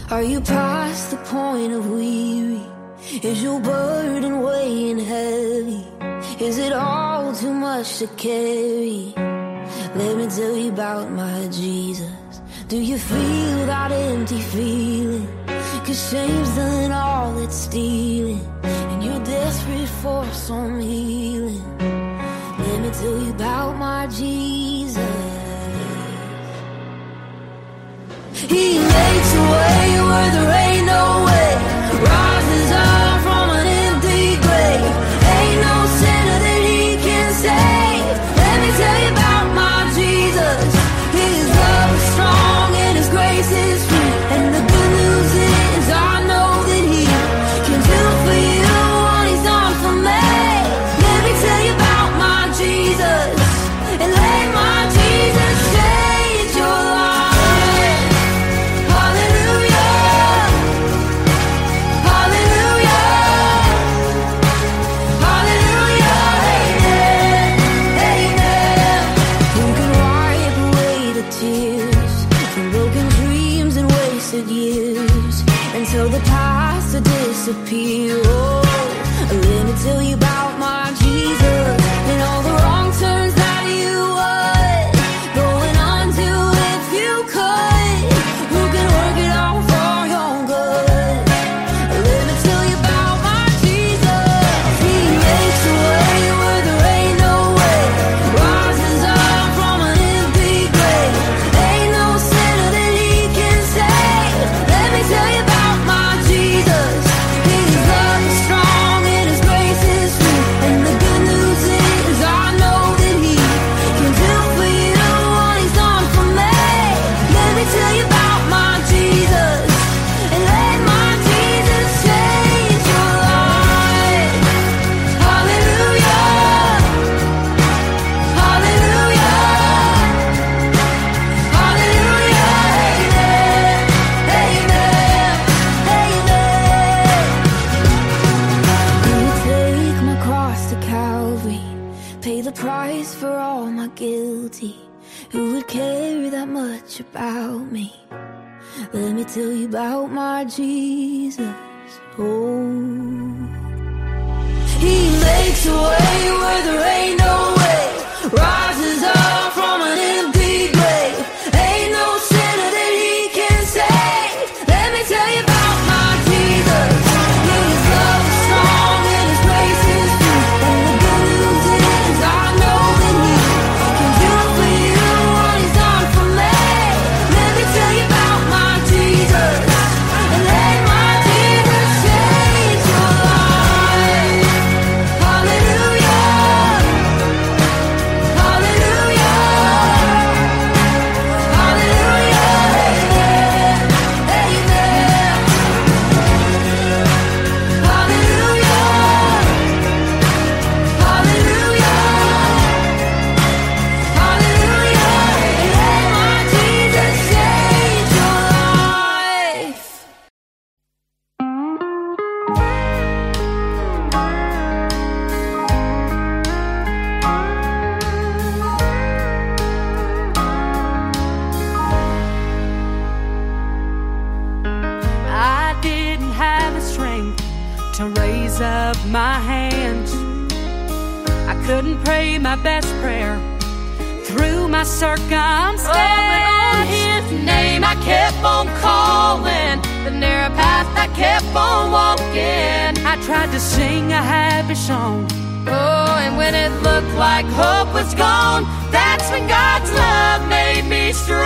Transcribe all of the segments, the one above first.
Are you past the point of weary? Is your burden weighing heavy? Is it all too much to carry? Let me tell you about my Jesus. Do you feel that empty feeling? 'Cause shame's done all it's stealing, and you're desperate for some healing. Let me tell you about my Jesus. He makes a way where there ain't no way, rises up from an empty grave. Ain't no sinner that he can save. Let me tell you about my Jesus. His love is strong and his grace is free, and the good news is I know that he can do for you what he's done for me. Let me tell you about my Jesus, and let my Jesus change your life. Hallelujah, hallelujah, hallelujah, amen, amen. Who can wipe away the tears from broken dreams and wasted years, and tell the past to disappear? Oh, let me tell you about my Jesus, and all the wrong turns that you would going on to if you could. Who can work it out for your good? Let me tell you about my Jesus. He makes a way where there ain't no way, rises up from an empty grave. Ain't no sinner that he can save. Let me tell you about my Jesus. His love is strong and his grace is free, and the good news is I know that he can do for you what he's done for me. Let me tell you about my Jesus, and let my Jesus change your life. Hallelujah, hallelujah, hallelujah, amen, amen, amen. Who would take my cross to Calvary, pay the price for all my guilty? Who would care that much about me? Let me tell you about my Jesus. Oh, he makes a way where there ain't no way, rises up from an empty grave. Ain't no sinner that he can save. Let me tell you about my Jesus. His love is strong and his grace is free, and the good news is I know that he can do for you what he's done for me. Let me tell you about my Jesus, and let my Jesus change your life. Hallelujah, hallelujah, hallelujah, amen, amen. Hallelujah, hallelujah, hallelujah, and let my Jesus change your life. I didn't have the strength to raise up my hands. I couldn't pray my best prayer through my circumstance. On his name I kept on calling, the narrow path I kept on walking. I tried to sing a happy song. Oh, and when it looked like hope was gone, that's when God's love made me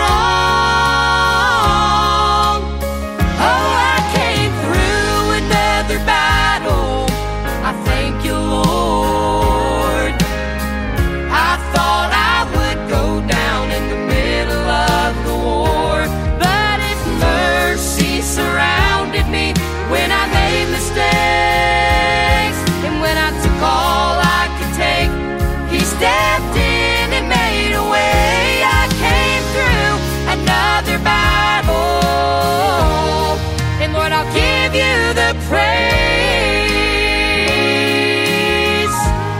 strong. Oh, I came through another battle. I thank you, Lord. I thought I would go down in the middle of the war, but His mercy surrounded me when I made mistakes, and when I took all I could take, He stepped in and made a way. I came through another battle, and Lord, I'll give you the praise.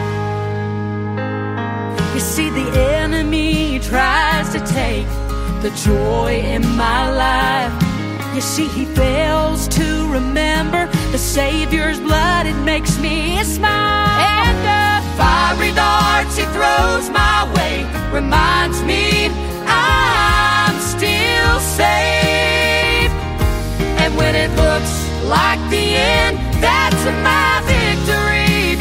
You see, the enemy tries to take the joy in my life, You see, he fails to remember the Savior's blood, it makes me smile. And the fiery darts he throws my way reminds me I'm still safe. And when it looks like the end, that's when my victory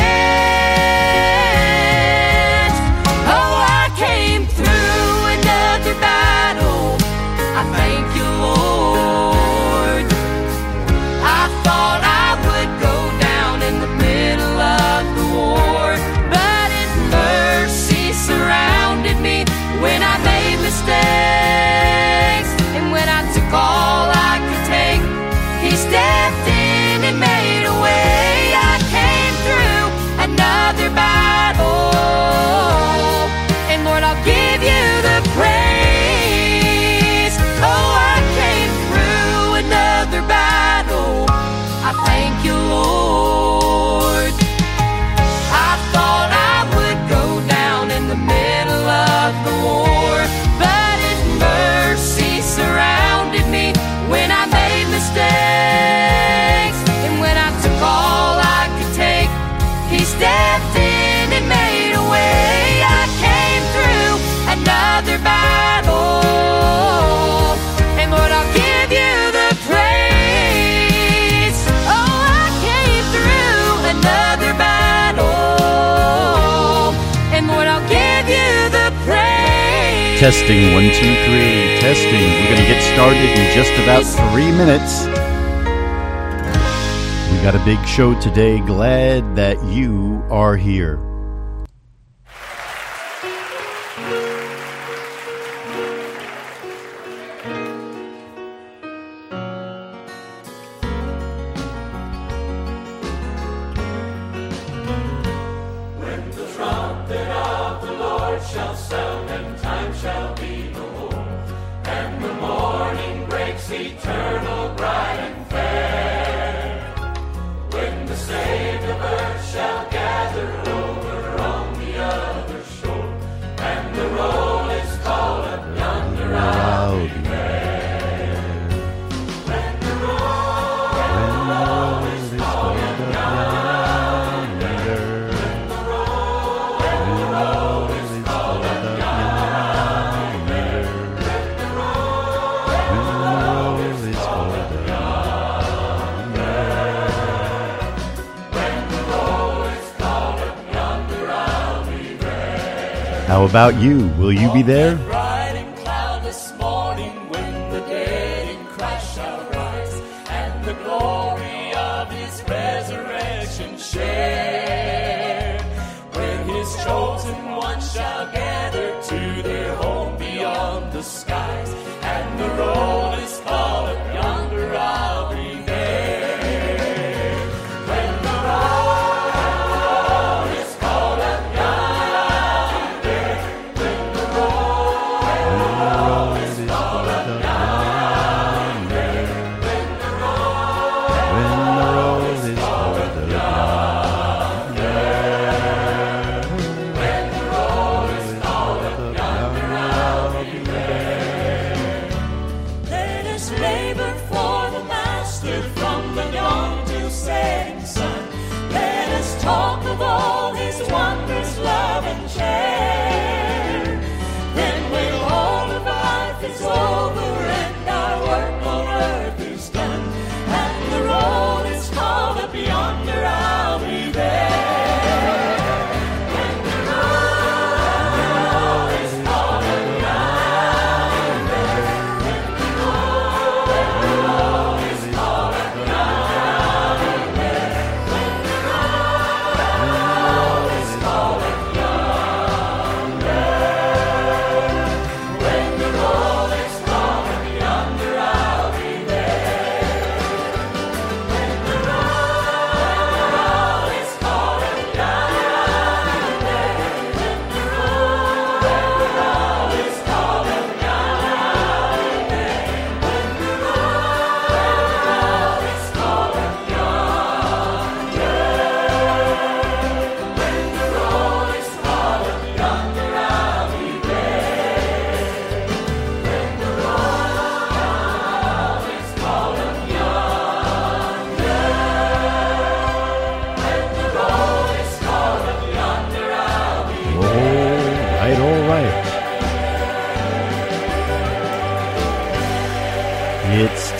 begins. Oh, I came through another battle, I thank you, Lord. I thought I would go down in the middle of the war, but His mercy surrounded me when I made mistakes. And when I took all I could take, He stepped in and made a way. I came through another battle, and Lord, I'll give you the praise. Oh, I came through another battle, I thank you, Lord. I thought I would go down in the middle of the war, but His mercy surrounded me when I made mistakes. And when I took all I could take, He stepped in and made a way. I came through another battle, and Lord, I'll give you the praise. Oh, I came through another battle, and Lord, I'll give you the praise. Testing, 1, 2, 3, testing. We're going to get started in just about 3 minutes. We got a big show today. Glad that you are here. How about you? Will you be there? Bright and cloud this morning, when the dead in Christ shall rise, and the glory of His resurrection share. When His chosen ones shall gather to their home beyond the skies, and the roll is called up yonder, I'll be there. When the roll is called up yonder, when the roll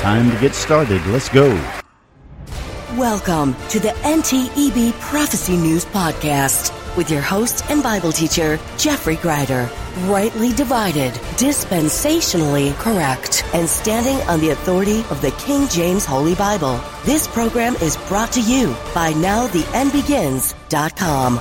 Time to get started. Let's go. Welcome to the NTEB Prophecy News Podcast with your host and Bible teacher, Jeffrey Greider. Rightly divided, dispensationally correct, and standing on the authority of the King James Holy Bible. This program is brought to you by NowTheEndBegins.com.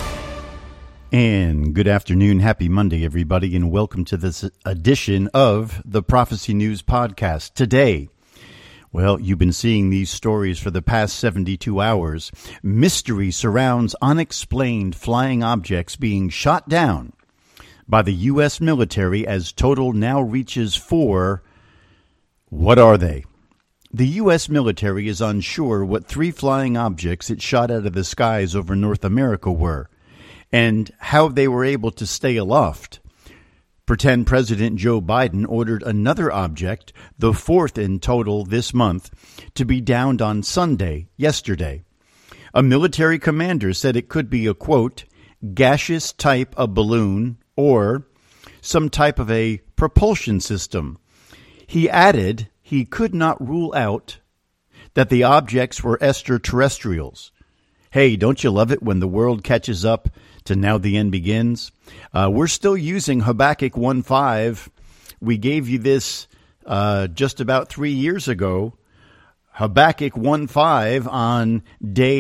And good afternoon. Happy Monday, everybody, and welcome to this edition of the Prophecy News Podcast. Today, well, you've been seeing these stories for the past 72 hours. Mystery surrounds unexplained flying objects being shot down by the U.S. military as total now reaches 4. What are they? The U.S. military is unsure what 3 flying objects it shot out of the skies over North America were, and how they were able to stay aloft. Pretend President Joe Biden ordered another object, the 4th in total this month, to be downed on Sunday, yesterday. A military commander said it could be a, quote, gaseous type of balloon or some type of a propulsion system. He added he could not rule out that the objects were extraterrestrials. Hey, don't you love it when the world catches up to Now the End Begins? We're still using Habakkuk 1:5. We gave you this just about 3 years ago. Habakkuk 1:5 on day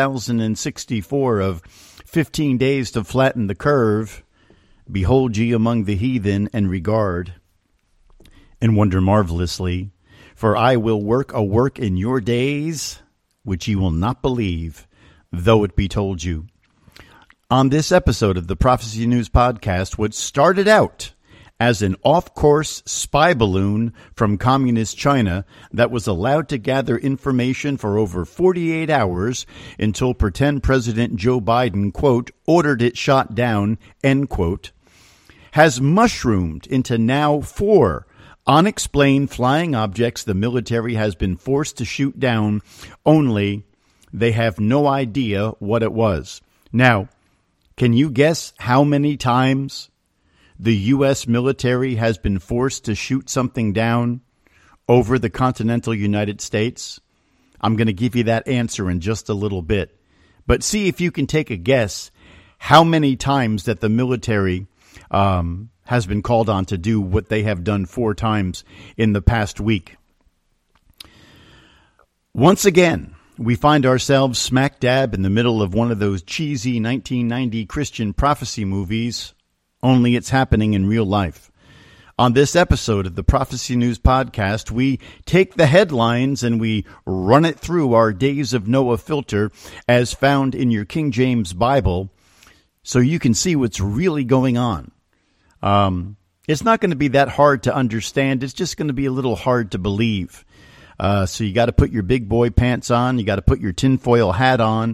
1064 of 15 days to flatten the curve. Behold ye among the heathen, and regard and wonder marvelously. For I will work a work in your days, which ye will not believe, though it be told you. On this episode of the Prophecy News Podcast, what started out as an off-course spy balloon from communist China that was allowed to gather information for over 48 hours until pretend President Joe Biden, quote, ordered it shot down, end quote, has mushroomed into now 4 unexplained flying objects the military has been forced to shoot down, only they have no idea what it was. Now, can you guess how many times the U.S. military has been forced to shoot something down over the continental United States? I'm going to give you that answer in just a little bit. But see if you can take a guess how many times that the military has been called on to do what they have done 4 times in the past week. Once again, we find ourselves smack dab in the middle of one of those cheesy 1990 Christian prophecy movies, only it's happening in real life. On this episode of the Prophecy News Podcast, we take the headlines and we run it through our Days of Noah filter as found in your King James Bible so you can see what's really going on. It's not going to be that hard to understand. It's just going to be a little hard to believe. So you got to put your big boy pants on. You got to put your tinfoil hat on.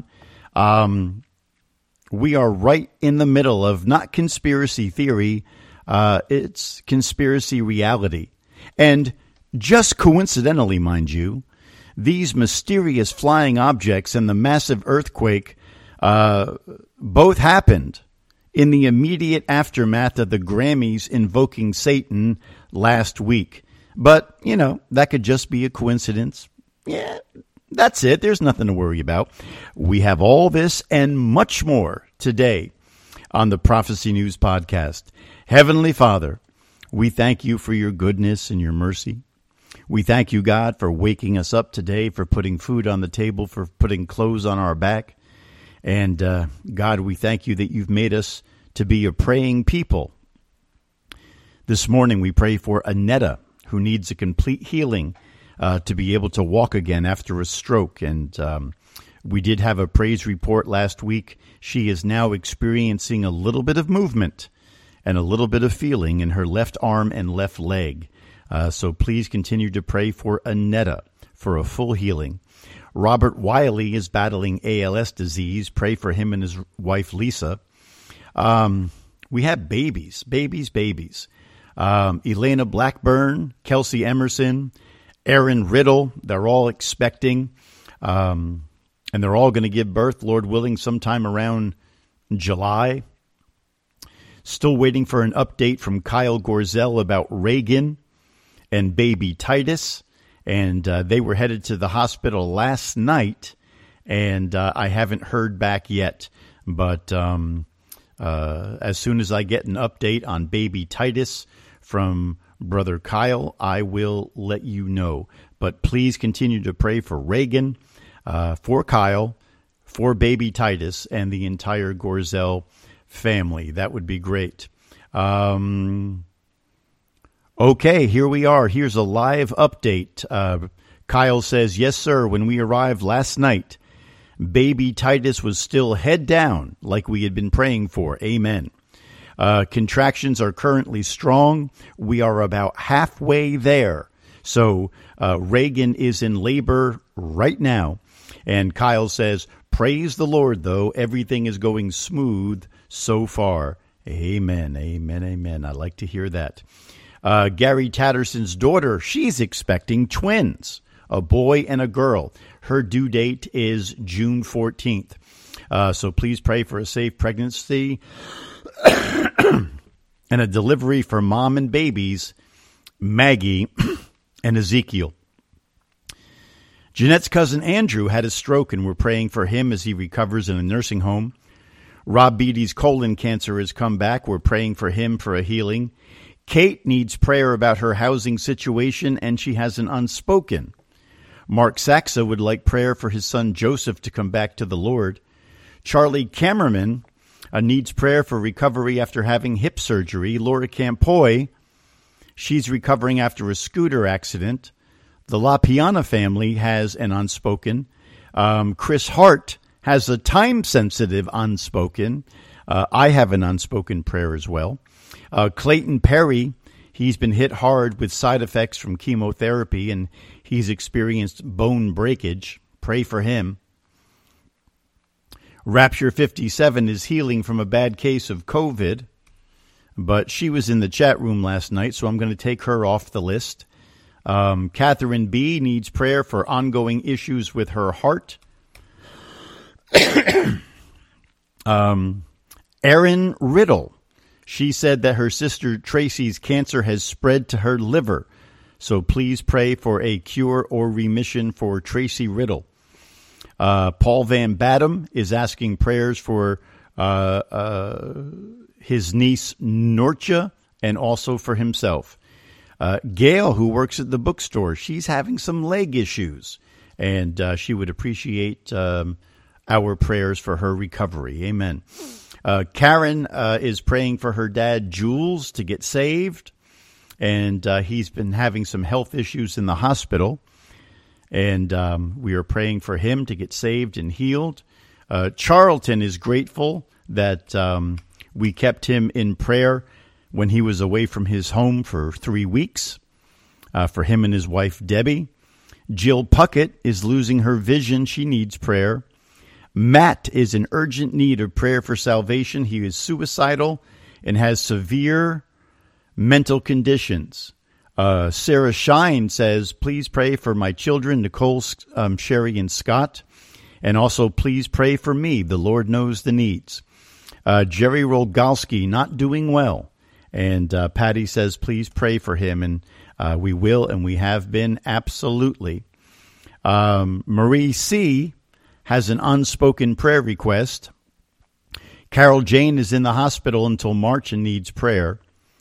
We are right in the middle of not conspiracy theory. It's conspiracy reality. And just coincidentally, mind you, these mysterious flying objects and the massive earthquake, both happened in the immediate aftermath of the Grammys invoking Satan last week. But, you know, that could just be a coincidence. Yeah, that's it. There's nothing to worry about. We have all this and much more today on the Prophecy News Podcast. Heavenly Father, we thank you for your goodness and your mercy. We thank you, God, for waking us up today, for putting food on the table, for putting clothes on our back. And, God, we thank you that you've made us to be a praying people. This morning we pray for Annetta, who needs a complete healing to be able to walk again after a stroke. And we did have a praise report last week. She is now experiencing a little bit of movement and a little bit of feeling in her left arm and left leg. So please continue to pray for Annetta for a full healing. Robert Wiley is battling ALS disease. Pray for him and his wife, Lisa. We have babies. Elena Blackburn, Kelsey Emerson, Aaron Riddle, they're all expecting. And they're all going to give birth, Lord willing, sometime around July. Still waiting for an update from Kyle Gorzel about Reagan and baby Titus. and they were headed to the hospital last night, and I haven't heard back yet. But as soon as I get an update on baby Titus from Brother Kyle, I will let you know. But please continue to pray for Reagan, for Kyle, for baby Titus, and the entire Gorzel family. That would be great. Okay, here we are. Here's a live update. Kyle says, yes, sir, when we arrived last night, baby Titus was still head down like we had been praying for. Amen. Contractions are currently strong. We are about halfway there. So Reagan is in labor right now. And Kyle says, praise the Lord, though. Everything is going smooth so far. Amen, amen, amen. I like to hear that. Gary Tatterson's daughter, she's expecting twins, a boy and a girl. Her due date is June 14th. So please pray for a safe pregnancy and a delivery for mom and babies, Maggie and Ezekiel. Jeanette's cousin Andrew had a stroke, and we're praying for him as he recovers in a nursing home. Rob Beatty's colon cancer has come back. We're praying for him for a healing. Kate needs prayer about her housing situation, and she has an unspoken. Mark Saxa would like prayer for his son Joseph to come back to the Lord. Charlie Cameraman needs prayer for recovery after having hip surgery. Laura Campoy, she's recovering after a scooter accident. The La Piana family has an unspoken. Chris Hart has a time-sensitive unspoken. I have an unspoken prayer as well. Clayton Perry, he's been hit hard with side effects from chemotherapy, and he's experienced bone breakage. Pray for him. Rapture 57 is healing from a bad case of COVID, but she was in the chat room last night, so I'm going to take her off the list. Catherine B. needs prayer for ongoing issues with her heart. Erin Riddle, she said that her sister Tracy's cancer has spread to her liver. So please pray for a cure or remission for Tracy Riddle. Paul Van Batum is asking prayers for his niece Norcha and also for himself. Gail, who works at the bookstore, she's having some leg issues, and she would appreciate our prayers for her recovery. Amen. Karen is praying for her dad, Jules, to get saved, and he's been having some health issues in the hospital, and we are praying for him to get saved and healed. Charlton is grateful that we kept him in prayer when he was away from his home for 3 weeks, for him and his wife, Debbie. Jill Puckett is losing her vision. She needs prayer. Matt is in urgent need of prayer for salvation. He is suicidal and has severe mental conditions. Sarah Shine says, please pray for my children, Nicole, Sherry, and Scott. And also, please pray for me. The Lord knows the needs. Jerry Rolgalski, not doing well. And Patty says, please pray for him. And we will, and we have been, absolutely. Marie C. has an unspoken prayer request. Carol Jane is in the hospital until March and needs prayer.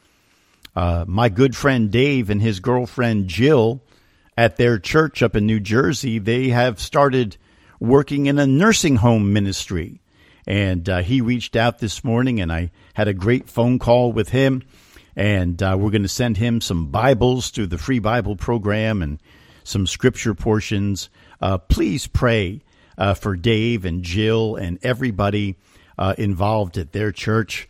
My good friend Dave and his girlfriend Jill at their church up in New Jersey, they have started working in a nursing home ministry. And he reached out this morning, and I had a great phone call with him. And we're going to send him some Bibles through the free Bible program and some scripture portions. Please pray for Dave and Jill and everybody involved at their church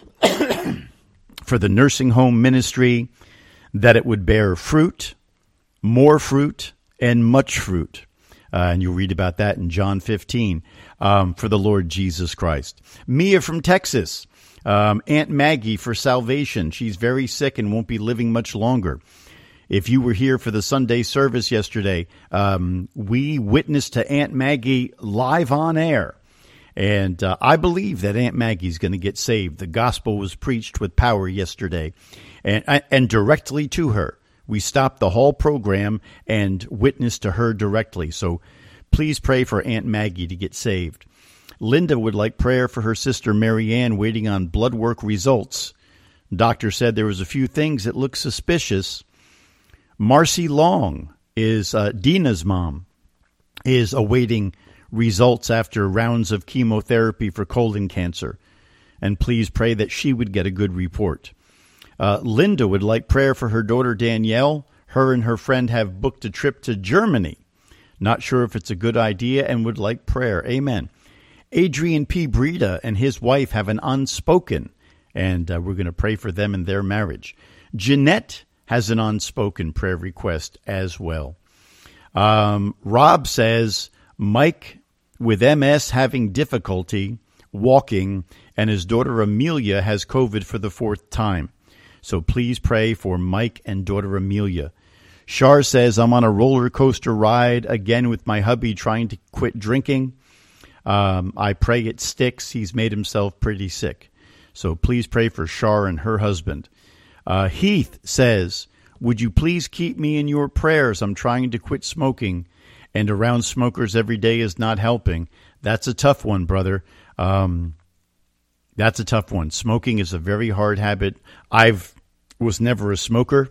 for the nursing home ministry, that it would bear fruit, more fruit, and much fruit. And you'll read about that in John 15 for the Lord Jesus Christ. Mia from Texas, Aunt Maggie for salvation. She's very sick and won't be living much longer. If you were here for the Sunday service yesterday, we witnessed to Aunt Maggie live on air. And I believe that Aunt Maggie's going to get saved. The gospel was preached with power yesterday and directly to her. we stopped the whole program and witnessed to her directly. So please pray for Aunt Maggie to get saved. Linda would like prayer for her sister Mary Ann waiting on blood work results. Doctor said there was a few things that looked suspicious. Marcy Long is Dina's mom, is awaiting results after rounds of chemotherapy for colon cancer. And please pray that she would get a good report. Linda would like prayer for her daughter Danielle. Her and her friend have booked a trip to Germany. Not sure if it's a good idea and would like prayer. Amen. Adrian P. Breda and his wife have an unspoken, and we're going to pray for them and their marriage. Jeanette has an unspoken prayer request as well. Rob says Mike with MS having difficulty walking, and his daughter Amelia has COVID for the 4th time. So please pray for Mike and daughter Amelia. Shar says, I'm on a roller coaster ride again with my hubby trying to quit drinking. I pray it sticks. He's made himself pretty sick. So please pray for Shar and her husband. Heath says, would you please keep me in your prayers? I'm trying to quit smoking, and around smokers every day is not helping. That's a tough one, brother. That's a tough one. Smoking is a very hard habit. Was never a smoker,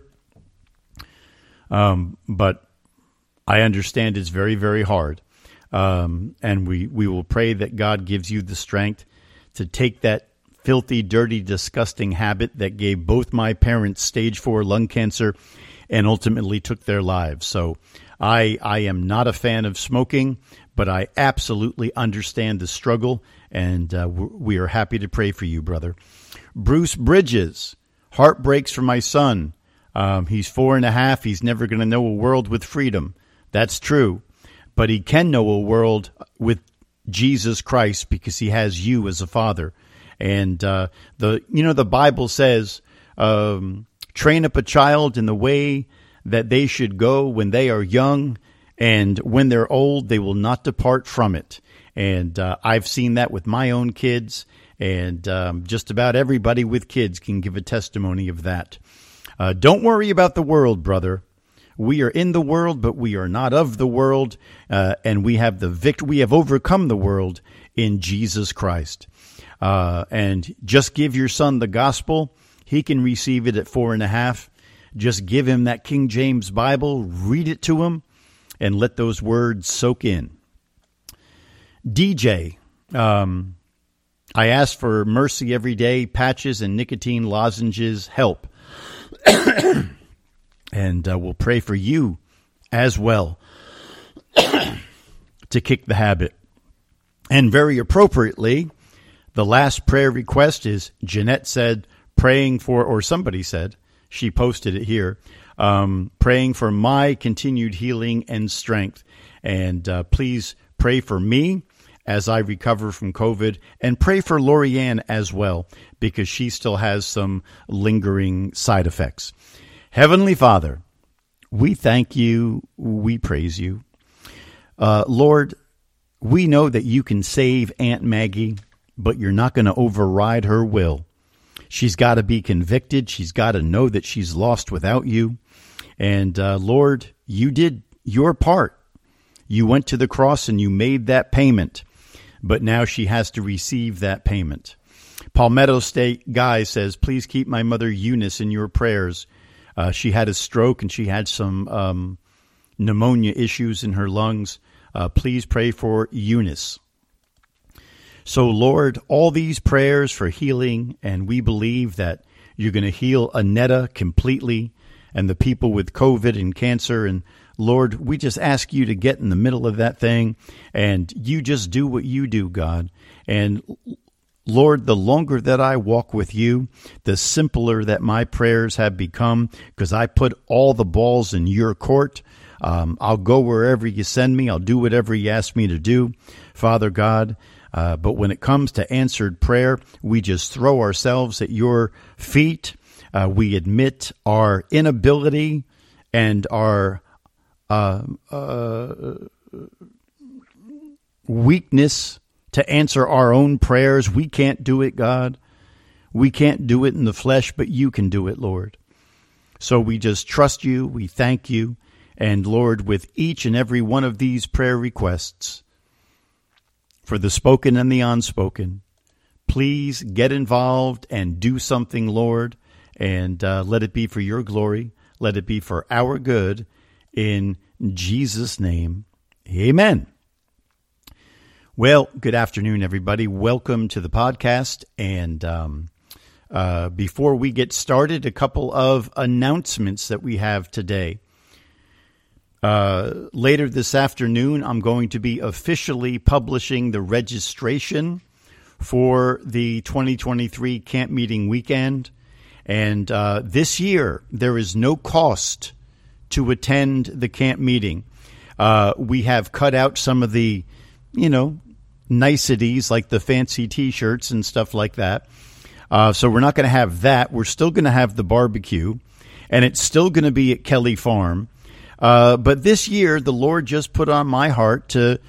but I understand it's very, very hard. And we will pray that God gives you the strength to take that filthy, dirty, disgusting habit that gave both my parents stage 4 lung cancer and ultimately took their lives. So I am not a fan of smoking, but I absolutely understand the struggle, and we are happy to pray for you, brother. Bruce Bridges, heart breaks for my son. He's 4.5. He's never going to know a world with freedom. That's true. But he can know a world with Jesus Christ because he has you as a father. And the Bible says, train up a child in the way that they should go when they are young, and when they're old, they will not depart from it. And I've seen that with my own kids, and just about everybody with kids can give a testimony of that. Don't worry about the world, brother. We are in the world, but we are not of the world, and we have the victory. We have overcome the world in Jesus Christ. And just give your son the gospel. He can receive it at 4.5. Just give him that King James Bible, read it to him, and let those words soak in. DJ, I ask for mercy every day. Patches and nicotine lozenges help. And we'll pray for you as well to kick the habit. And very appropriately, the last prayer request is Jeanette said, praying for, or somebody said, she posted it here, praying for my continued healing and strength. And please pray for me as I recover from COVID, and pray for Lorianne as well, because she still has some lingering side effects. Heavenly Father, we thank you, we praise you. Lord, we know that you can save Aunt Maggie, but you're not going to override her will. She's got to be convicted. She's got to know that she's lost without you. And Lord, you did your part. You went to the cross and you made that payment, but now she has to receive that payment. Palmetto State Guy says, please keep my mother Eunice in your prayers. She had a stroke and she had some pneumonia issues in her lungs. Please pray for Eunice. So, Lord, all these prayers for healing, and we believe that you're going to heal Annetta completely and the people with COVID and cancer. And, Lord, we just ask you to get in the middle of that thing, and you just do what you do, God. And, Lord, the longer that I walk with you, the simpler that my prayers have become, because I put all the balls in your court. I'll go wherever you send me. I'll do whatever you ask me to do, Father God. But when it comes to answered prayer, we just throw ourselves at your feet. We admit our inability and our weakness to answer our own prayers. We can't do it, God. We can't do it in the flesh, but you can do it, Lord. So we just trust you. We thank you. And Lord, with each and every one of these prayer requests, for the spoken and the unspoken, please get involved and do something, Lord, and let it be for your glory. Let it be for our good. In Jesus' name, amen. Well, good afternoon, everybody. Welcome to the podcast. And before we get started, a couple of announcements that we have today. Later this afternoon, I'm going to be officially publishing the registration for the 2023 camp meeting weekend. And this year, there is no cost to attend the camp meeting. We have cut out some of the, niceties like the fancy T-shirts and stuff like that. So we're not going to have that. We're still going to have the barbecue, and it's still going to be at Kelly Farm. But this year, the Lord just put on my heart to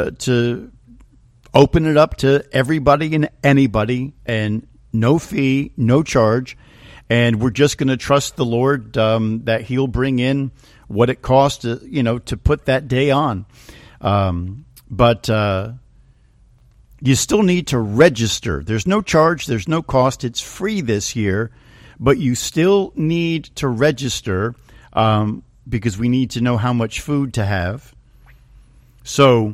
open it up to everybody and anybody, and no fee, no charge. And we're just going to trust the Lord that He'll bring in what it costs to put that day on. But you still need to register. There's no charge. There's no cost. It's free this year, but you still need to register because we need to know how much food to have. So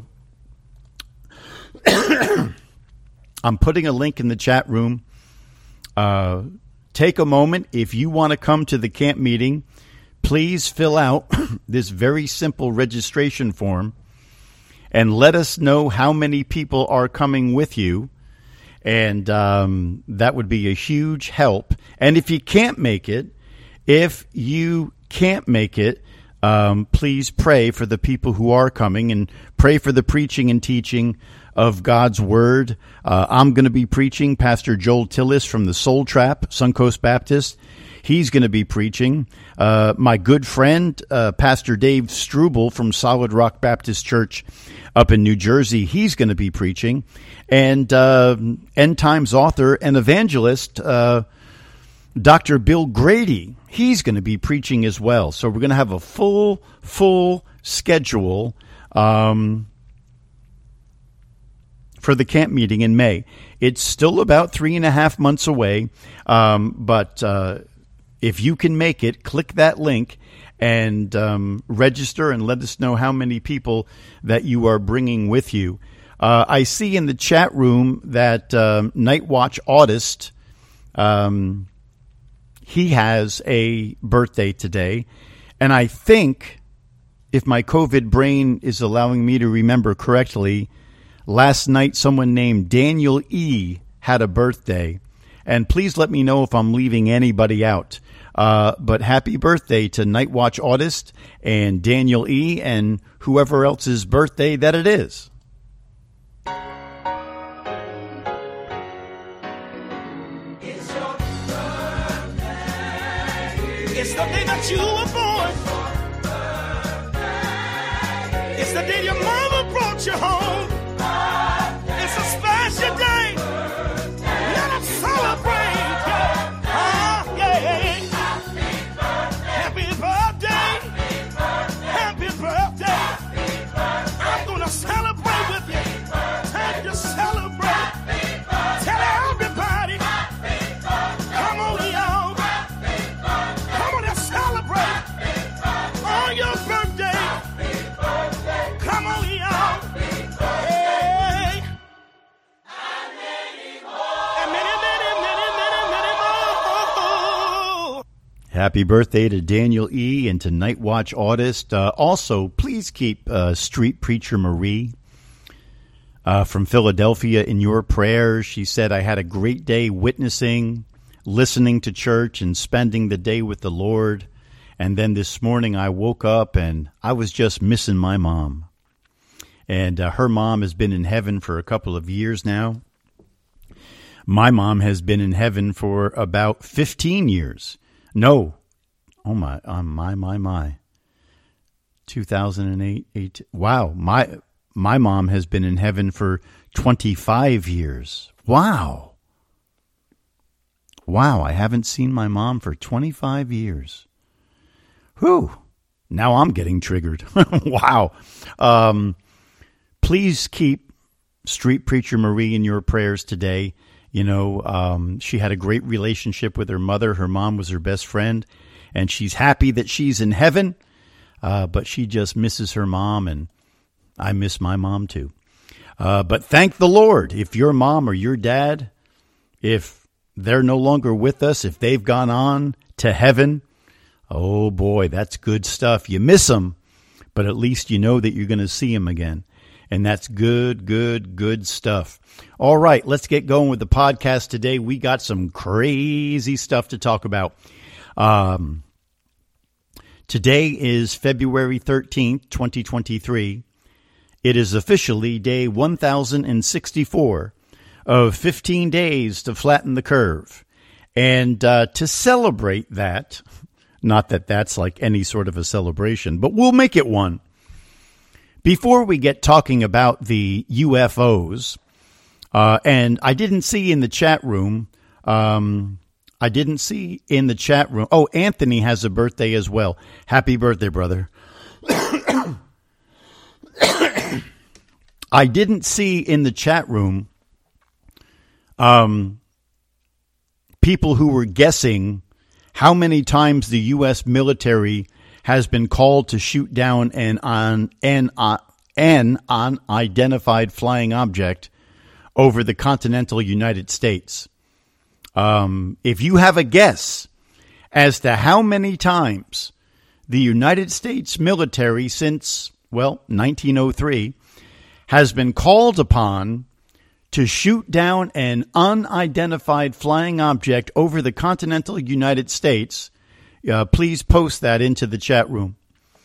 I'm putting a link in the chat room. Take a moment. If you want to come to the camp meeting, please fill out this very simple registration form and let us know how many people are coming with you. And that would be a huge help. And if you can't make it, please pray for the people who are coming and pray for the preaching and teaching of God's Word. I'm going to be preaching. Pastor Joel Tillis from the Soul Trap, Suncoast Baptist. He's going to be preaching. My good friend, Pastor Dave Struble from Solid Rock Baptist Church up in New Jersey, he's going to be preaching. And End Times author and evangelist, Dr. Bill Grady, he's going to be preaching as well. So we're going to have a full schedule for the camp meeting in May. It's still about 3.5 months away, but if you can make it, click that link and register and let us know how many people that you are bringing with you. I see in the chat room that Night Watch Autist, he has a birthday today, and I think, if my COVID brain is allowing me to remember correctly, last night someone named Daniel E. had a birthday. And please let me know if I'm leaving anybody out. But happy birthday to Night Watch Autist and Daniel E. and whoever else's birthday that it is. It's your birthday. It's the day that you were born. It's the day your mama brought you home. It's a special day. Let us celebrate. Happy birthday. Happy birthday. I'm going to celebrate with you. Time to celebrate. Tell everybody. Come on, y'all. Come on and celebrate on your birthday. Come on, y'all. Hey. And many more. Happy birthday to Daniel E. and to Night Watch Autist. Also, please keep Street Preacher Marie from Philadelphia in your prayers. She said, I had a great day witnessing, listening to church, and spending the day with the Lord. And then this morning I woke up and I was just missing my mom. And her mom has been in heaven for a couple of years now. My mom has been in heaven for about 15 years. No. Oh, my. 2008. Wow. My mom has been in heaven for 25 years. Wow. Wow. I haven't seen my mom for 25 years. Whew. Now I'm getting triggered. Wow. Please keep Street Preacher Marie in your prayers today. You know, she had a great relationship with her mother. Her mom was her best friend, and she's happy that she's in heaven, but she just misses her mom, and I miss my mom too. But thank the Lord if your mom or your dad, if they're no longer with us, if they've gone on to heaven, oh boy, that's good stuff. You miss them, but at least you know that you're going to see them again. And that's good, good, good stuff. All right, let's get going with the podcast today. We got some crazy stuff to talk about. Today is February 13th, 2023. It is officially day 1064 of 15 days to flatten the curve. And to celebrate that, not that that's like any sort of a celebration, but we'll make it one. Before we get talking about the UFOs, and I didn't see in the chat room, oh, Anthony has a birthday as well. Happy birthday, brother. I didn't see in the chat room people who were guessing how many times the U.S. military has been called to shoot down an unidentified flying object over the continental United States. If you have a guess as to how many times the United States military since, 1903, has been called upon to shoot down an unidentified flying object over the continental United States, please post that into the chat room.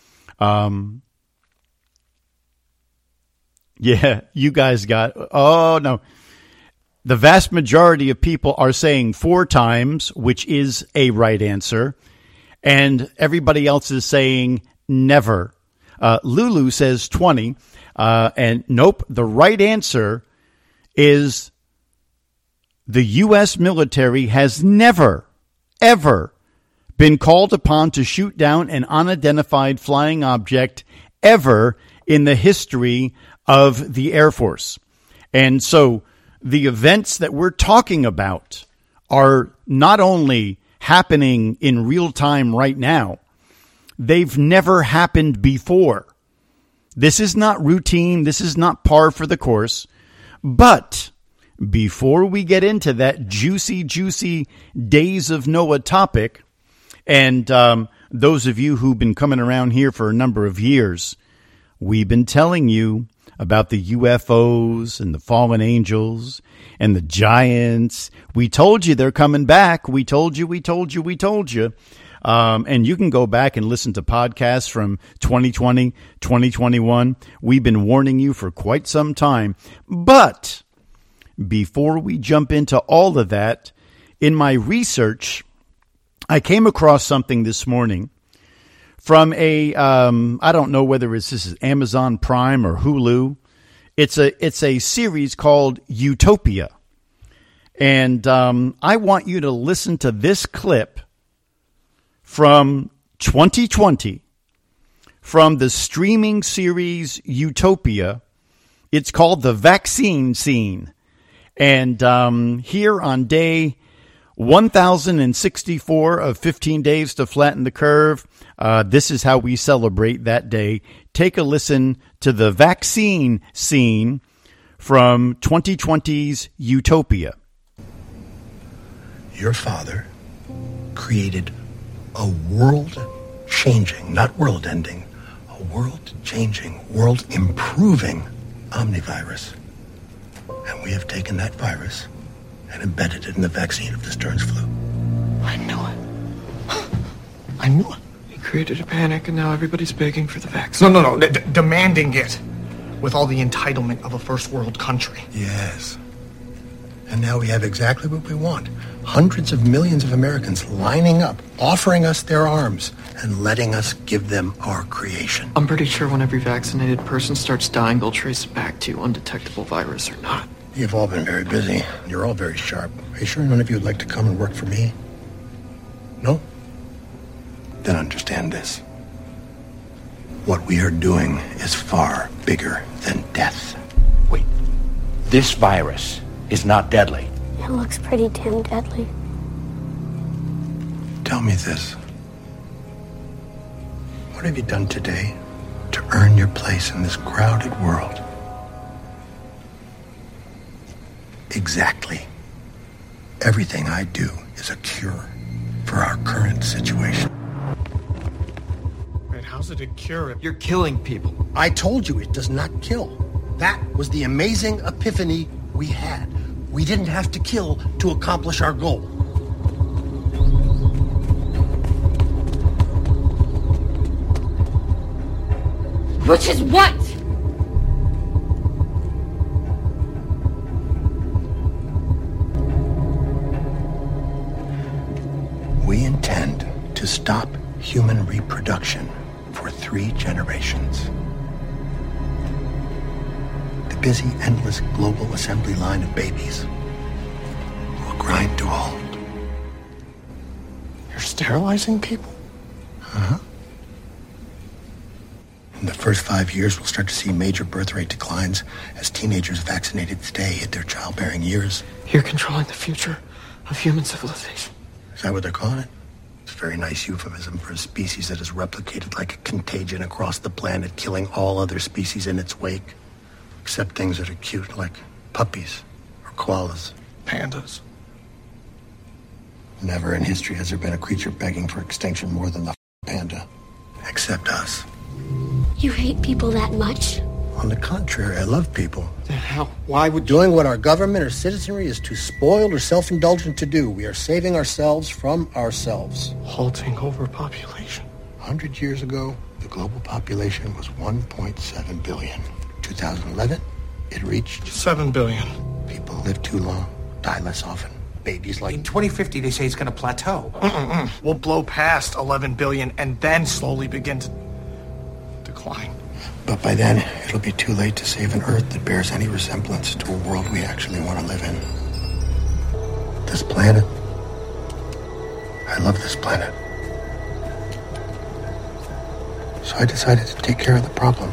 Yeah, you guys got, oh no. The vast majority of people are saying 4 times, which is a right answer. And everybody else is saying never. Lulu says 20. And nope, the right answer is the U.S. military has never, ever been called upon to shoot down an unidentified flying object ever in the history of the Air Force. And so the events that we're talking about are not only happening in real time right now, they've never happened before. This is not routine. This is not par for the course. But before we get into that juicy Days of Noah topic, and those of you who've been coming around here for a number of years, we've been telling you about the UFOs and the fallen angels and the giants. We told you they're coming back. We told you. And you can go back and listen to podcasts from 2020, 2021. We've been warning you for quite some time. But before we jump into all of that, in my research, I came across something this morning from a, I don't know whether this is Amazon Prime or Hulu. It's a series called Utopia. And I want you to listen to this clip from 2020 from the streaming series Utopia. It's called The Vaccine Scene. And here on day 1064 of 15 days to flatten the curve, this is how we celebrate that day. Take a listen to The Vaccine Scene from 2020's Utopia. Your father created a world-changing, not world-ending, a world-changing, world-improving omnivirus. And we have taken that virus and embedded it in the vaccine of the Stearns flu. I knew it. I knew it. He created a panic, and now everybody's begging for the vaccine. No. Demanding it with all the entitlement of a first world country. Yes. And now we have exactly what we want. Hundreds of millions of Americans lining up, offering us their arms, and letting us give them our creation. I'm pretty sure when every vaccinated person starts dying, they'll trace it back to undetectable virus or not. You've all been very busy. You're all very sharp. Are you sure none of you would like to come and work for me? No? Then then understand this. What we are doing is far bigger than death. Wait, this virus is not deadly. It looks pretty damn deadly. Tell me this. What have you done today to earn your place in this crowded world? Exactly. Everything I do is a cure for our current situation. Man, how's it a cure? You're killing people. I told you it does not kill. That was the amazing epiphany we had. We didn't have to kill to accomplish our goal. Which is what? We intend to stop human reproduction for 3 generations. The busy, endless global assembly line of babies will grind to a halt. You're sterilizing people? Uh-huh. In the first 5 years, we'll start to see major birth rate declines as teenagers vaccinated today hit their childbearing years. You're controlling the future of human civilization. Is that what they're calling it? It's a very nice euphemism for a species that has replicated like a contagion across the planet, killing all other species in its wake, except things that are cute, like puppies or koalas. Pandas. Never in history has there been a creature begging for extinction more than the panda. Except us. You hate people that much? On the contrary, I love people. Then how? Why would you? Doing what our government or citizenry is too spoiled or self-indulgent to do. We are saving ourselves from ourselves. Halting overpopulation. 100 years ago, the global population was 1.7 billion. 2011, it reached 7 billion. People live too long, die less often. Babies like... In 2050, they say it's going to plateau. We'll blow past 11 billion and then slowly begin to decline. But by then, it'll be too late to save an Earth that bears any resemblance to a world we actually want to live in. This planet. I love this planet. So I decided to take care of the problem.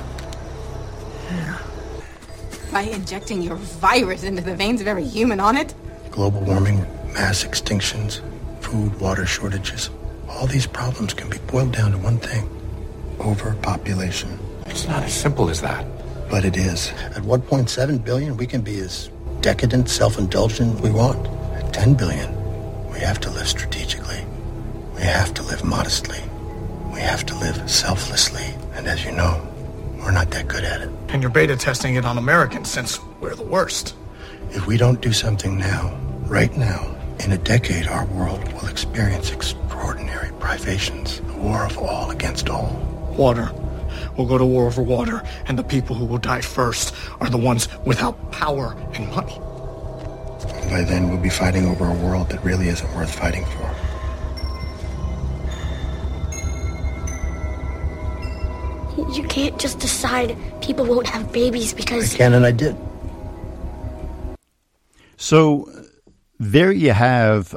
By injecting your virus into the veins of every human on it? Global warming, mass extinctions, food, water shortages. All these problems can be boiled down to one thing. Overpopulation. It's not as simple as that. But it is. At 1.7 billion, we can be as decadent, self-indulgent we want. At 10 billion, we have to live strategically. We have to live modestly. We have to live selflessly. And as you know, we're not that good at it. And you're beta testing it on Americans since we're the worst. If we don't do something now, right now, in a decade, our world will experience extraordinary privations. A war of all against all. Water. We'll go to war over water, and the people who will die first are the ones without power and money. And by then, we'll be fighting over a world that really isn't worth fighting for. You can't just decide people won't have babies because... I can, and I did. So there you have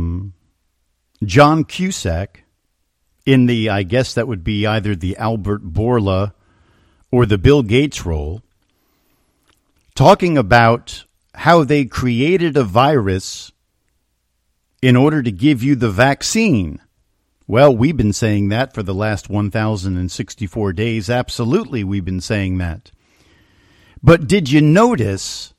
John Cusack in the, I guess that would be either the Albert Bourla or the Bill Gates role, talking about how they created a virus in order to give you the vaccine. Well, we've been saying that for the last 1,064 days. Absolutely, we've been saying that. But did you notice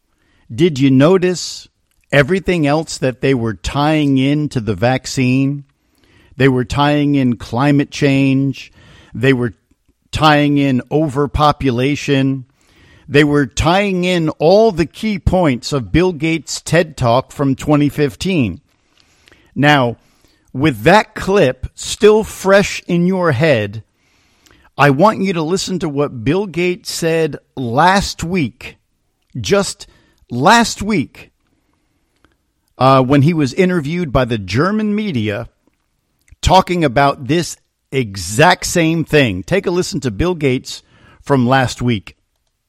everything else that they were tying into the vaccine? They were tying in climate change. They were tying in overpopulation. They were tying in all the key points of Bill Gates' TED Talk from 2015. Now, with that clip still fresh in your head, I want you to listen to what Bill Gates said last week, just last week, when he was interviewed by the German media talking about this exact same thing. Take a listen to Bill Gates from last week.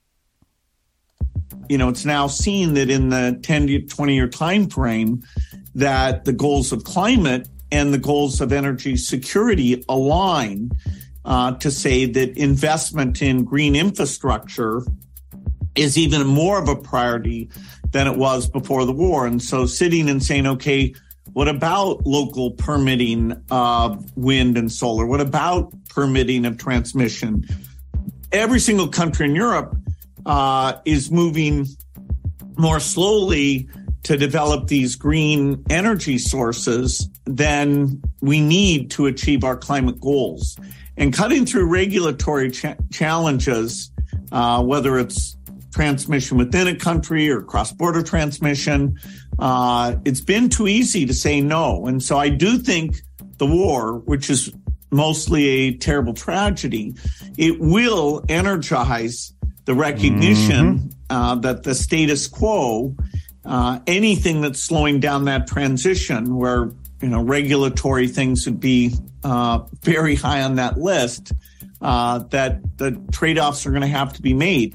You know, it's now seen that in the 10 to 20 year time frame that the goals of climate and the goals of energy security align to say that investment in green infrastructure is even more of a priority than it was before the war. And so sitting and saying, okay, what about local permitting of wind and solar? What about permitting of transmission? Every single country in Europe is moving more slowly to develop these green energy sources than we need to achieve our climate goals. And cutting through regulatory challenges, whether it's transmission within a country or cross-border transmission, it's been too easy to say no. And so I do think the war, which is mostly a terrible tragedy, it will energize the recognition that the status quo, anything that's slowing down that transition where, regulatory things would be very high on that list, that the trade-offs are going to have to be made.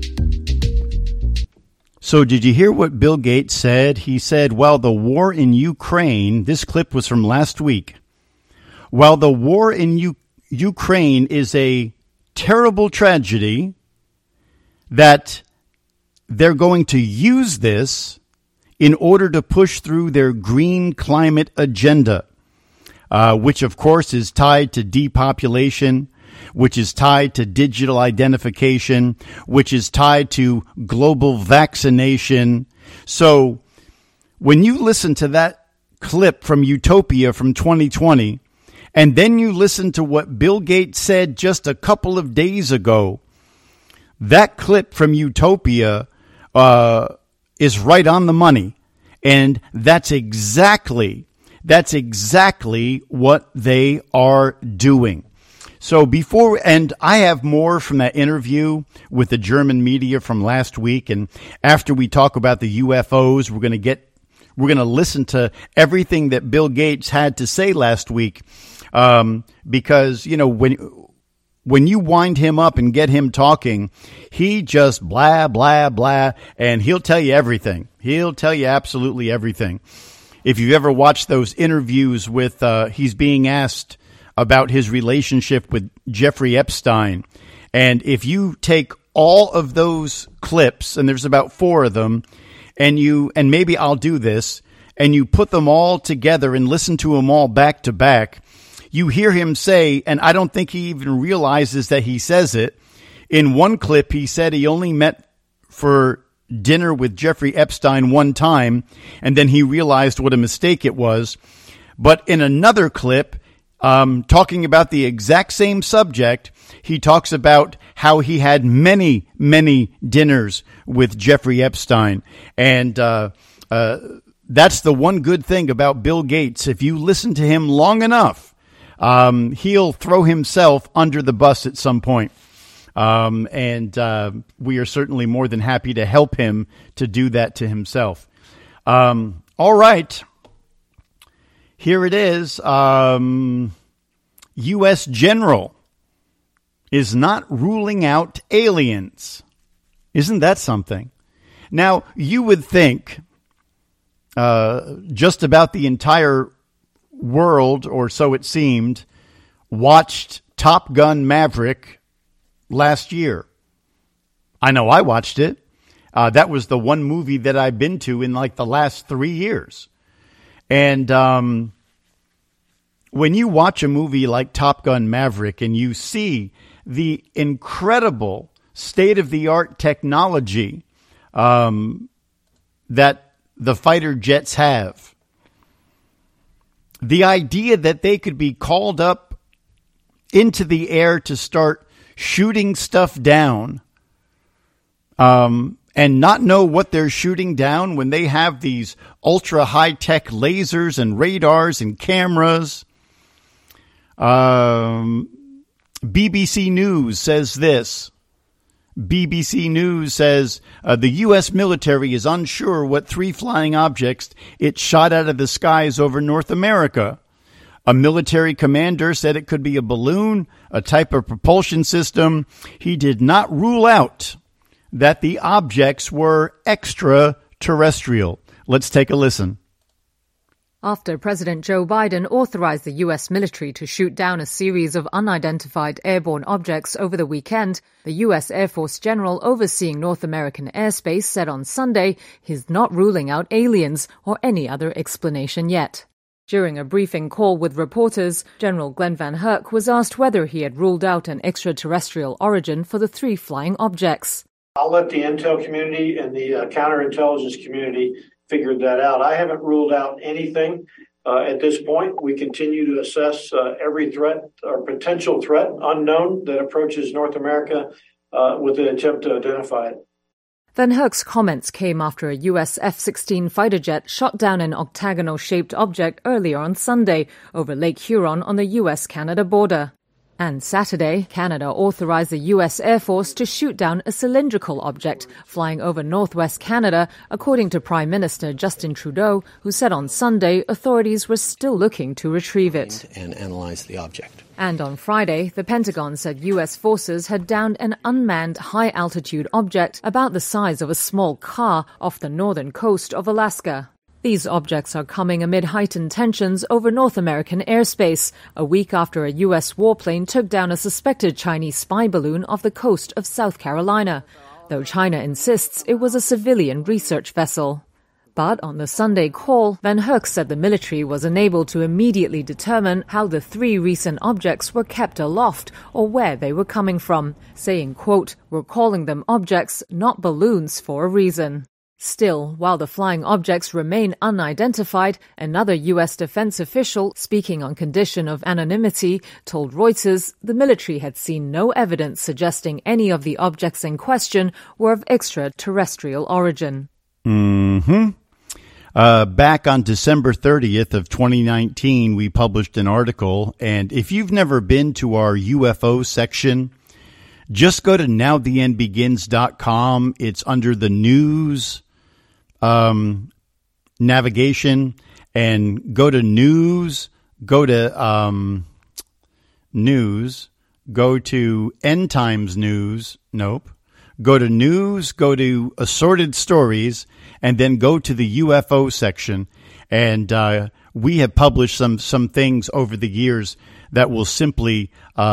So did you hear what Bill Gates said? He said, while the war in Ukraine, this clip was from last week, while the war in Ukraine is a terrible tragedy, that they're going to use this in order to push through their green climate agenda, which, of course, is tied to depopulation, which is tied to digital identification, which is tied to global vaccination. So when you listen to that clip from Utopia from 2020, and then you listen to what Bill Gates said just a couple of days ago, that clip from Utopia is right on the money. And that's exactly what they are doing. So and I have more from that interview with the German media from last week. And after we talk about the UFOs, we're going to listen to everything that Bill Gates had to say last week. Because, when you wind him up and get him talking, he just blah, blah, blah, and he'll tell you everything. He'll tell you absolutely everything. If you've ever watched those interviews with, he's being asked about his relationship with Jeffrey Epstein. And if you take all of those clips, and there's about 4 of them, and maybe I'll do this, and you put them all together and listen to them all back to back, you hear him say, and I don't think he even realizes that he says it. In one clip, he said he only met for dinner with Jeffrey Epstein one time, and then he realized what a mistake it was. But in another clip, talking about the exact same subject, he talks about how he had many, many dinners with Jeffrey Epstein. And that's the one good thing about Bill Gates. If you listen to him long enough, he'll throw himself under the bus at some point. And we are certainly more than happy to help him to do that to himself. All right. Here it is. U.S. General is not ruling out aliens. Isn't that something? Now, you would think just about the entire world, or so it seemed, watched Top Gun Maverick last year. I know I watched it. That was the one movie that I've been to in like the last 3 years. And when you watch a movie like Top Gun Maverick and you see the incredible state-of-the-art technology that the fighter jets have, the idea that they could be called up into the air to start shooting stuff down and not know what they're shooting down when they have these ultra high-tech lasers and radars and cameras. BBC News says this. BBC News says the U.S. military is unsure what 3 flying objects it shot out of the skies over North America. A military commander said it could be a balloon, a type of propulsion system. He did not rule out that the objects were extraterrestrial. Let's take a listen. After President Joe Biden authorized the U.S. military to shoot down a series of unidentified airborne objects over the weekend, the U.S. Air Force general overseeing North American airspace said on Sunday he's not ruling out aliens or any other explanation yet. During a briefing call with reporters, General Glenn Van Herk was asked whether he had ruled out an extraterrestrial origin for the 3 flying objects. I'll let the intel community and the counterintelligence community figure that out. I haven't ruled out anything at this point. We continue to assess every threat or potential threat unknown that approaches North America with an attempt to identify it. Van Herk's comments came after a U.S. F-16 fighter jet shot down an octagonal-shaped object earlier on Sunday over Lake Huron on the U.S.-Canada border. And Saturday, Canada authorized the U.S. Air Force to shoot down a cylindrical object flying over northwest Canada, according to Prime Minister Justin Trudeau, who said on Sunday authorities were still looking to retrieve it. And analyze the object. And on Friday, the Pentagon said U.S. forces had downed an unmanned high-altitude object about the size of a small car off the northern coast of Alaska. These objects are coming amid heightened tensions over North American airspace, a week after a U.S. warplane took down a suspected Chinese spy balloon off the coast of South Carolina, though China insists it was a civilian research vessel. But on the Sunday call, Van Herk said the military was unable to immediately determine how the 3 recent objects were kept aloft or where they were coming from, saying, quote, "We're calling them objects, not balloons, for a reason." Still, while the flying objects remain unidentified, another U.S. defense official, speaking on condition of anonymity, told Reuters the military had seen no evidence suggesting any of the objects in question were of extraterrestrial origin. Back on December 30th of 2019, we published an article, and if you've never been to our UFO section, just go to nowtheendbegins.com. It's under the news navigation, and go to news, go to news, go to End Times News. Nope. Go to news, go to assorted stories, and then go to the UFO section. And we have published some things over the years that will simply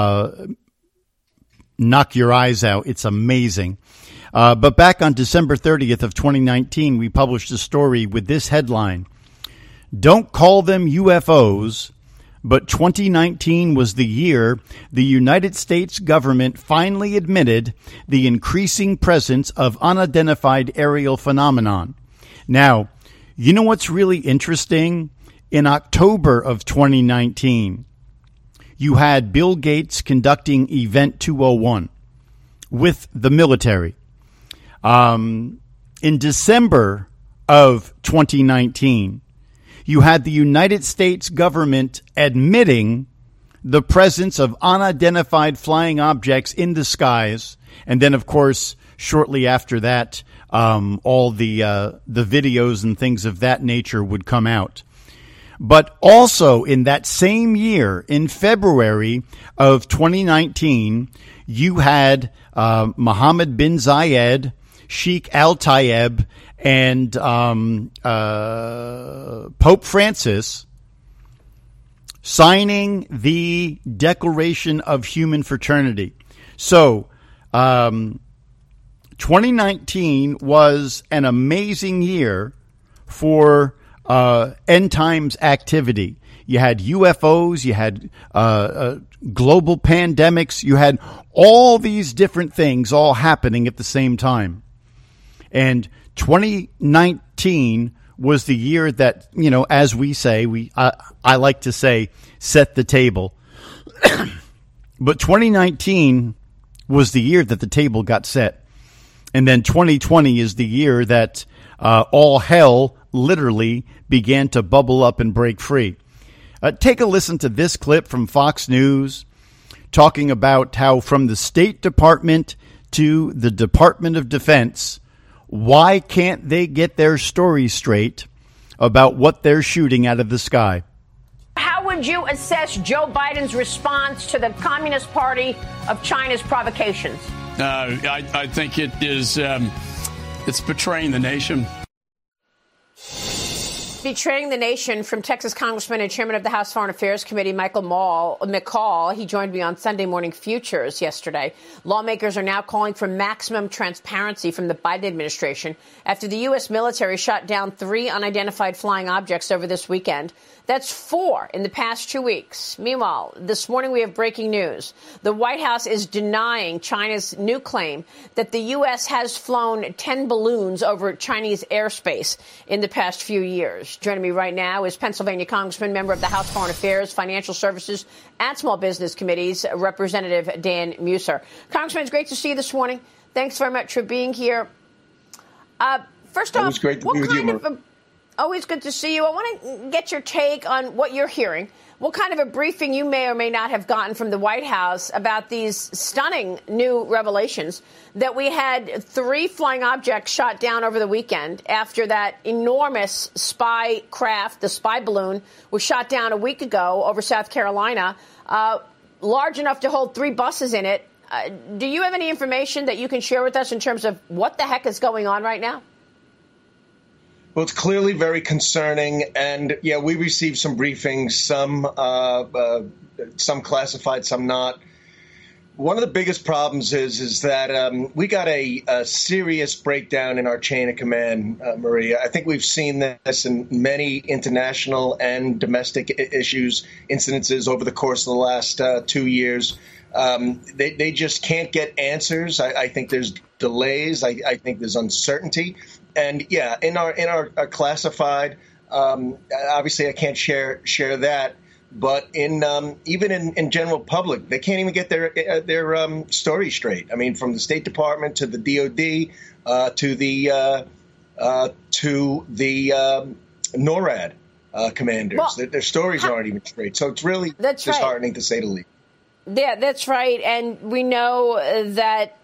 knock your eyes out. It's amazing. But back on December 30th of 2019, we published a story with this headline: "Don't call them UFOs, but 2019 was the year the United States government finally admitted the increasing presence of unidentified aerial phenomenon." Now, you know what's really interesting? In October of 2019, you had Bill Gates conducting Event 201 with the military. In December of 2019, you had the United States government admitting the presence of unidentified flying objects in the skies. And then, of course, shortly after that, all the videos and things of that nature would come out. But also in that same year, in February of 2019, you had Mohammed bin Zayed, Sheikh Al-Tayeb, and Pope Francis signing the Declaration of Human Fraternity. So 2019 was an amazing year for end times activity. You had UFOs, you had global pandemics, you had all these different things all happening at the same time. And 2019 was the year that, you know, as we say, I like to say, set the table. But 2019 was the year that the table got set. And then 2020 is the year that all hell literally began to bubble up and break free. Take a listen to this clip from Fox News talking about how from the State Department to the Department of Defense, why can't they get their story straight about what they're shooting out of the sky? How would you assess Joe Biden's response to the Communist Party of China's provocations? I think it is it's betraying the nation. Betraying the nation from Texas Congressman and Chairman of the House Foreign Affairs Committee, Michael McCaul. He joined me on Sunday Morning Futures yesterday. Lawmakers are now calling for maximum transparency from the Biden administration after the U.S. military shot down 3 unidentified flying objects over this weekend. That's 4 in the past 2 weeks. Meanwhile, this morning we have breaking news. The White House is denying China's new claim that the U.S. has flown 10 balloons over Chinese airspace in the past few years. Joining me right now is Pennsylvania Congressman, member of the House Foreign Affairs, Financial Services, and Small Business Committees, Representative Dan Muser. Congressman, it's great to see you this morning. Thanks very much for being here. First off, it was great to be with you, always good to see you. I want to get your take on what you're hearing. What kind of a briefing you may or may not have gotten from the White House about these stunning new revelations that we had 3 flying objects shot down over the weekend after that enormous spy craft, the spy balloon, was shot down a week ago over South Carolina, large enough to hold 3 buses in it. Do you have any information that you can share with us in terms of what the heck is going on right now? Well, it's clearly very concerning. And, yeah, we received some briefings, some classified, some not. One of the biggest problems is that we got a serious breakdown in our chain of command, Maria. I think we've seen this in many international and domestic incidences over the course of the last 2 years. They just can't get answers. I think there's delays. I think there's uncertainty. And yeah, in our classified, obviously I can't share that. But even in general public, they can't even get their story straight. I mean, from the State Department to the DOD to the NORAD commanders, their stories aren't even straight. So it's really disheartening to say the least. Yeah, that's right. And we know that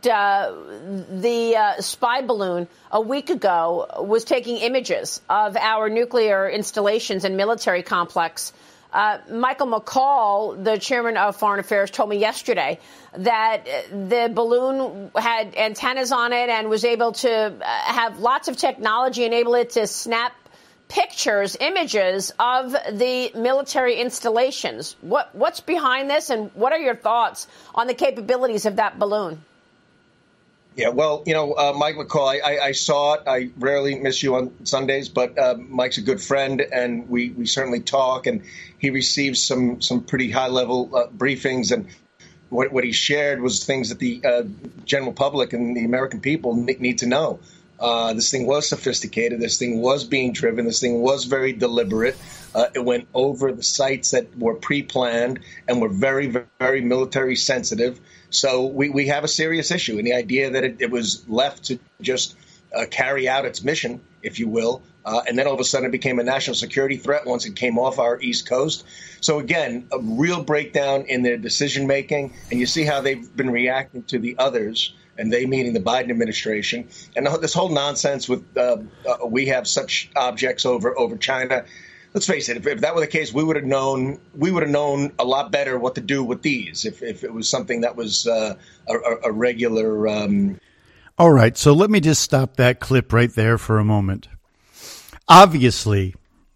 the spy balloon a week ago was taking images of our nuclear installations and military complex. Michael McCaul, the chairman of Foreign Affairs, told me yesterday that the balloon had antennas on it and was able to have lots of technology, enable it to snap pictures, images of the military installations. What's behind this, and what are your thoughts on the capabilities of that balloon? Yeah, well, Mike McCaul, I saw it. I rarely miss you on Sundays, but Mike's a good friend, and we certainly talk, and he receives some pretty high-level briefings, and what he shared was things that the general public and the American people need to know. This thing was sophisticated. This thing was being driven. This thing was very deliberate. It went over the sites that were pre-planned and were very, very military sensitive. So we have a serious issue. And the idea that it was left to just carry out its mission, if you will, and then all of a sudden it became a national security threat once it came off our East Coast. So, again, a real breakdown in their decision making. And you see how they've been reacting to the others. And they meaning the Biden administration, and this whole nonsense with we have such objects over China. Let's face it, if that were the case, we would have known a lot better what to do with these if it was something that was a regular. All right, so let me just stop that clip right there for a moment. Obviously,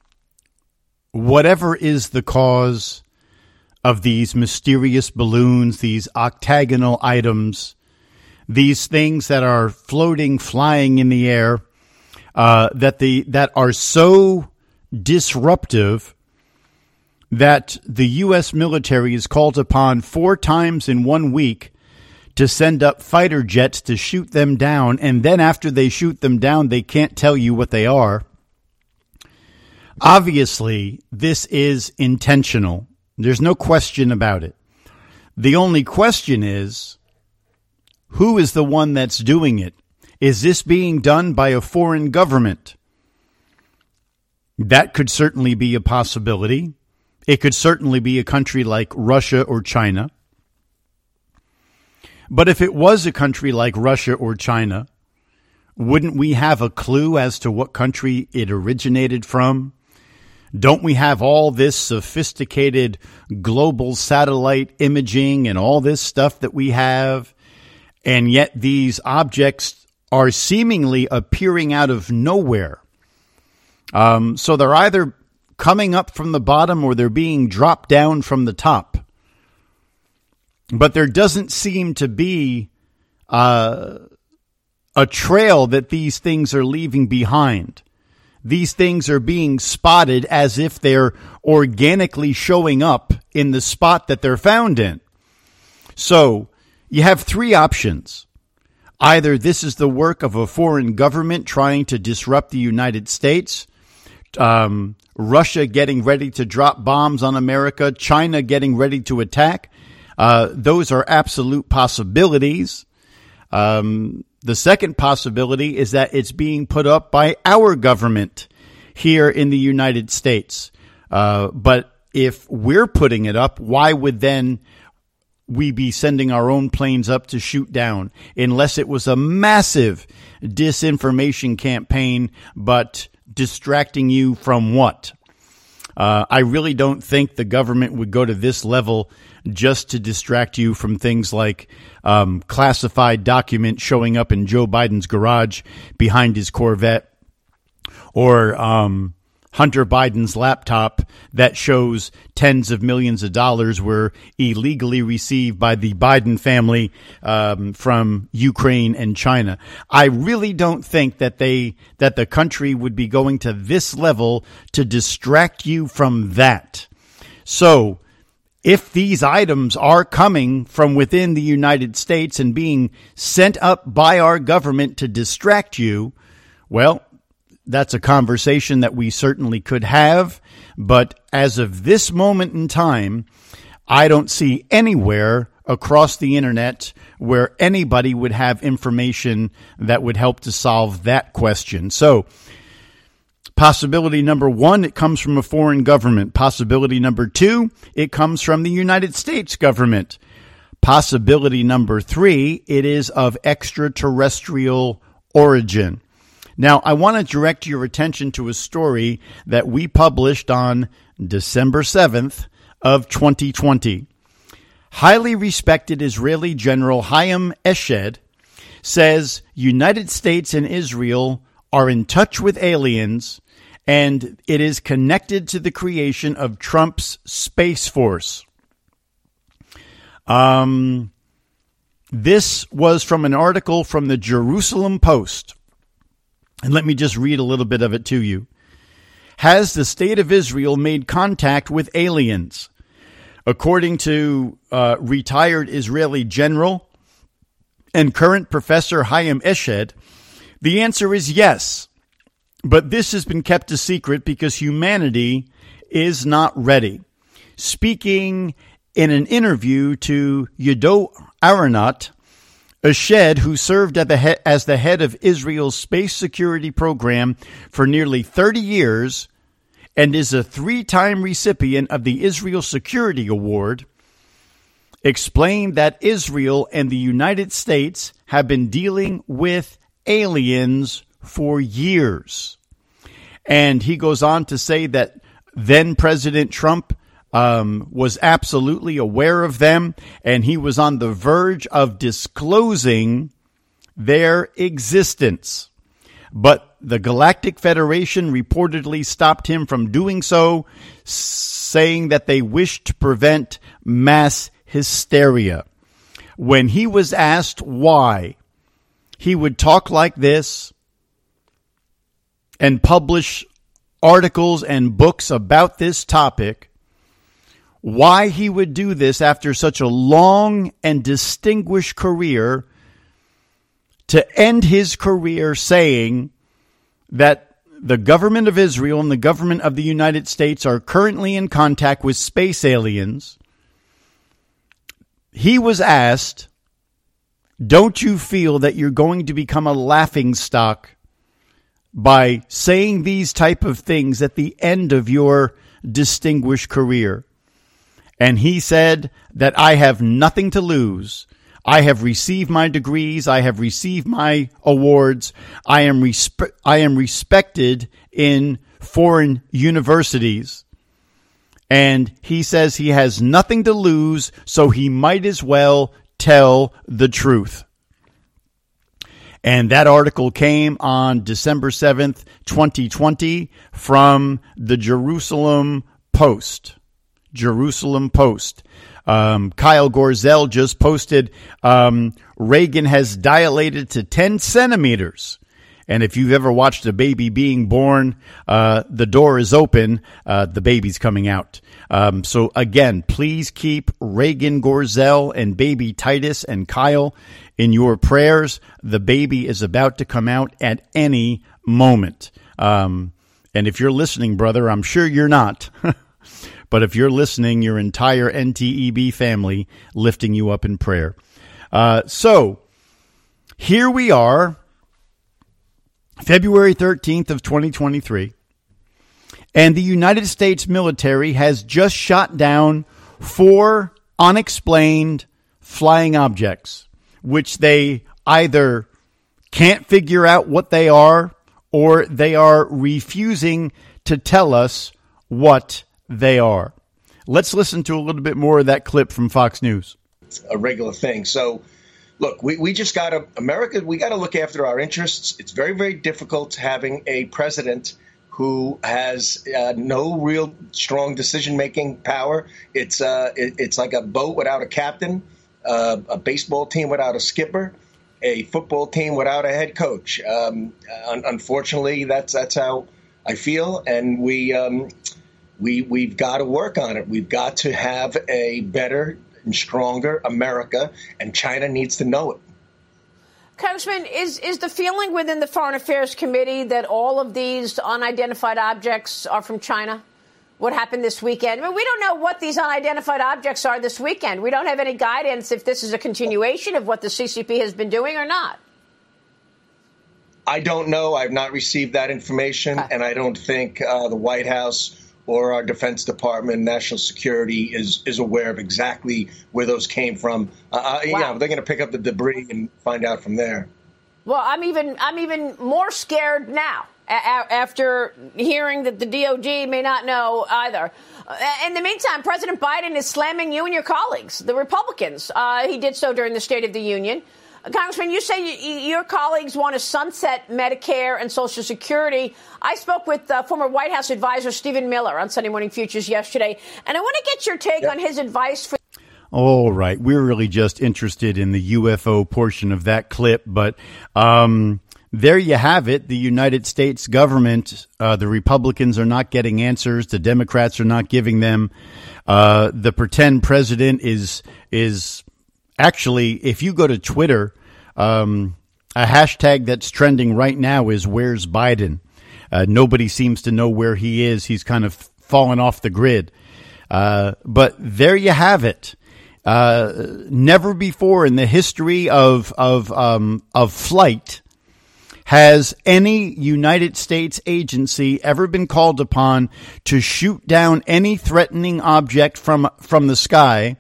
whatever is the cause of these mysterious balloons, these octagonal items, these things that are floating, flying in the air, that are so disruptive that the U.S. military is called upon 4 times in 1 week to send up fighter jets to shoot them down, and then after they shoot them down, they can't tell you what they are. Obviously, this is intentional. There's no question about it. The only question is, who is the one that's doing it? Is this being done by a foreign government? That could certainly be a possibility. It could certainly be a country like Russia or China. But if it was a country like Russia or China, wouldn't we have a clue as to what country it originated from? Don't we have all this sophisticated global satellite imaging and all this stuff that we have? And yet these objects are seemingly appearing out of nowhere. So they're either coming up from the bottom or they're being dropped down from the top. But there doesn't seem to be a trail that these things are leaving behind. These things are being spotted as if they're organically showing up in the spot that they're found in. So you have three options. Either this is the work of a foreign government trying to disrupt the United States, Russia getting ready to drop bombs on America, China getting ready to attack. Those are absolute possibilities. The second possibility is that it's being put up by our government here in the United States. But if we're putting it up, why would then we be sending our own planes up to shoot down? Unless it was a massive disinformation campaign, but distracting you from what? I really don't think the government would go to this level just to distract you from things like classified documents showing up in Joe Biden's garage behind his Corvette, or Hunter Biden's laptop that shows tens of millions of dollars were illegally received by the Biden family from Ukraine and China. I really don't think that the country would be going to this level to distract you from that. So if these items are coming from within the United States and being sent up by our government to distract you, well, that's a conversation that we certainly could have. But as of this moment in time, I don't see anywhere across the internet where anybody would have information that would help to solve that question. So, possibility number one, it comes from a foreign government. Possibility number two, it comes from the United States government. Possibility number three, it is of extraterrestrial origin. Now, I want to direct your attention to a story that we published on December 7th of 2020. Highly respected Israeli General Chaim Eshed says United States and Israel are in touch with aliens, and it is connected to the creation of Trump's Space Force. This was from an article from the Jerusalem Post. And let me just read a little bit of it to you. Has the state of Israel made contact with aliens? According to retired Israeli general and current professor Chaim Eshed, the answer is yes. But this has been kept a secret because humanity is not ready. Speaking in an interview to Yedo Aronot, Eshed, who served as the head of Israel's space security program for nearly 30 years and is a 3-time recipient of the Israel Security Award, explained that Israel and the United States have been dealing with aliens for years. And he goes on to say that then President Trump was absolutely aware of them, and he was on the verge of disclosing their existence. But the Galactic Federation reportedly stopped him from doing so, saying that they wished to prevent mass hysteria. When he was asked why he would talk like this and publish articles and books about this topic, why he would do this after such a long and distinguished career, to end his career saying that the government of Israel and the government of the United States are currently in contact with space aliens. He was asked, don't you feel that you're going to become a laughingstock by saying these type of things at the end of your distinguished career? And he said that I have nothing to lose. I have received my degrees. I have received my awards. I am respected in foreign universities. And he says he has nothing to lose, so he might as well tell the truth. And that article came on December 7th, 2020 from the Jerusalem Post. Jerusalem Post. Kyle Gorzel just posted, Reagan has dilated to 10 centimeters. And if you've ever watched a baby being born, the door is open, the baby's coming out. So again, please keep Reagan Gorzel and baby Titus and Kyle in your prayers. The baby is about to come out at any moment. And if you're listening, brother, I'm sure you're not. But if you're listening, your entire NTEB family lifting you up in prayer. So here we are, February 13th of 2023, and the United States military has just shot down 4 unexplained flying objects, which they either can't figure out what they are or they are refusing to tell us what they are. Let's listen to a little bit more of that clip from Fox News. It's a regular thing. So, look, we just got to, America, we got to look after our interests. It's very, very difficult having a president who has no real strong decision-making power. It's like a boat without a captain, a baseball team without a skipper, a football team without a head coach. Unfortunately, that's how I feel, and we've got to work on it. We've got to have a better and stronger America, and China needs to know it. Congressman, is the feeling within the Foreign Affairs Committee that all of these unidentified objects are from China? What happened this weekend? I mean, we don't know what these unidentified objects are this weekend. We don't have any guidance if this is a continuation of what the CCP has been doing or not. I don't know. I've not received that information, and I don't think the White House or our Defense Department, National Security is aware of exactly where those came from. Yeah, they're going to pick up the debris and find out from there. Well, I'm even more scared now after hearing that the DOD may not know either. In the meantime, President Biden is slamming you and your colleagues, the Republicans. He did so during the State of the Union. Congressman, you say your colleagues want to sunset Medicare and Social Security. I spoke with former White House advisor Stephen Miller on Sunday Morning Futures yesterday, and I want to get your take on his advice for... All right. We're really just interested in the UFO portion of that clip, but there you have it. The United States government, the Republicans are not getting answers. The Democrats are not giving them. The pretend president is actually, if you go to Twitter, a hashtag that's trending right now is "Where's Biden?" Nobody seems to know where he is. He's kind of fallen off the grid. But there you have it. Never before in the history of flight has any United States agency ever been called upon to shoot down any threatening object from the sky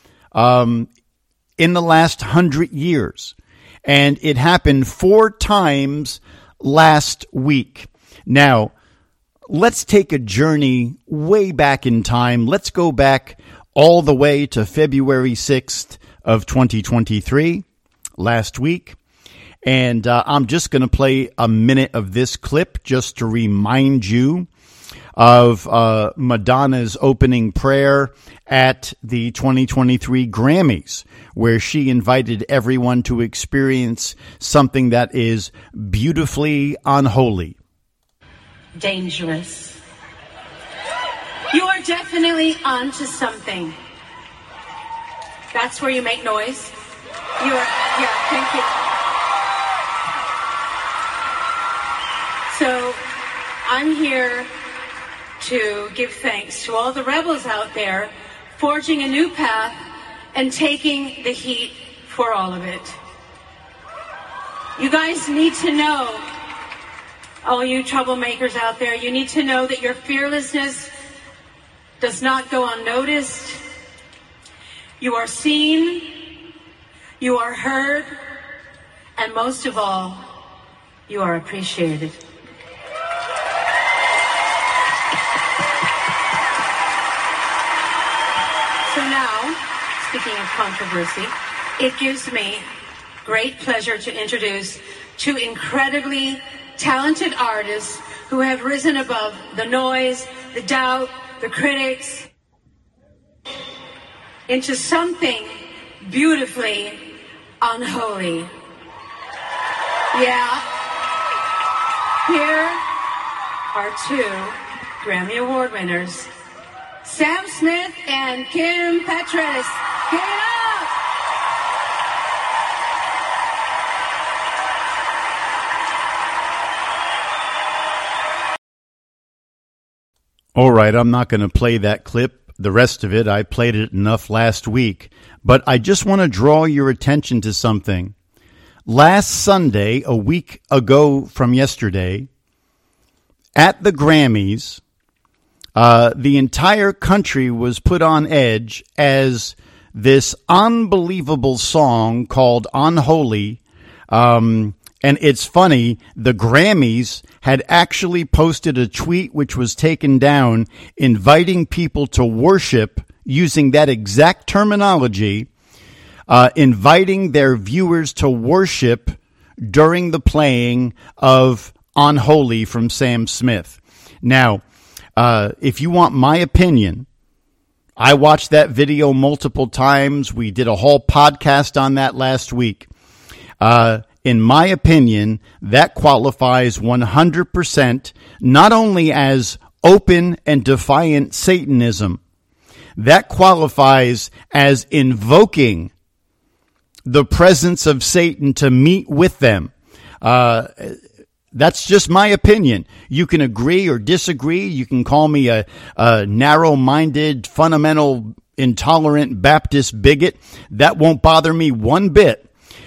in the last 100 years. And it happened 4 times last week. Now, let's take a journey way back in time. Let's go back all the way to February 6th of 2023, last week. And I'm just going to play a minute of this clip just to remind you of Madonna's opening prayer at the 2023 Grammys, where she invited everyone to experience something that is beautifully unholy. Dangerous. You are definitely onto something. That's where you make noise. Thank you. So, I'm here to give thanks to all the rebels out there forging a new path and taking the heat for all of it. You guys need to know, all you troublemakers out there, you need to know that your fearlessness does not go unnoticed. You are seen, you are heard, and most of all, you are appreciated. So now, speaking of controversy, it gives me great pleasure to introduce to incredibly talented artists who have risen above the noise, the doubt, the critics, into something beautifully unholy. Yeah. Here are two Grammy Award winners, Sam Smith and Kim Petras. Give it up! All right, I'm not going to play that clip. The rest of it, I played it enough last week. But I just want to draw your attention to something. Last Sunday, a week ago from yesterday, at the Grammys, the entire country was put on edge as this unbelievable song called Unholy. And it's funny, the Grammys had actually posted a tweet which was taken down inviting people to worship using that exact terminology, inviting their viewers to worship during the playing of Unholy from Sam Smith. Now, if you want my opinion, I watched that video multiple times. We did a whole podcast on that last week. In my opinion, that qualifies 100% not only as open and defiant Satanism, that qualifies as invoking the presence of Satan to meet with them. That's just my opinion. You can agree or disagree. You can call me a narrow-minded, fundamental, intolerant Baptist bigot. That won't bother me one bit.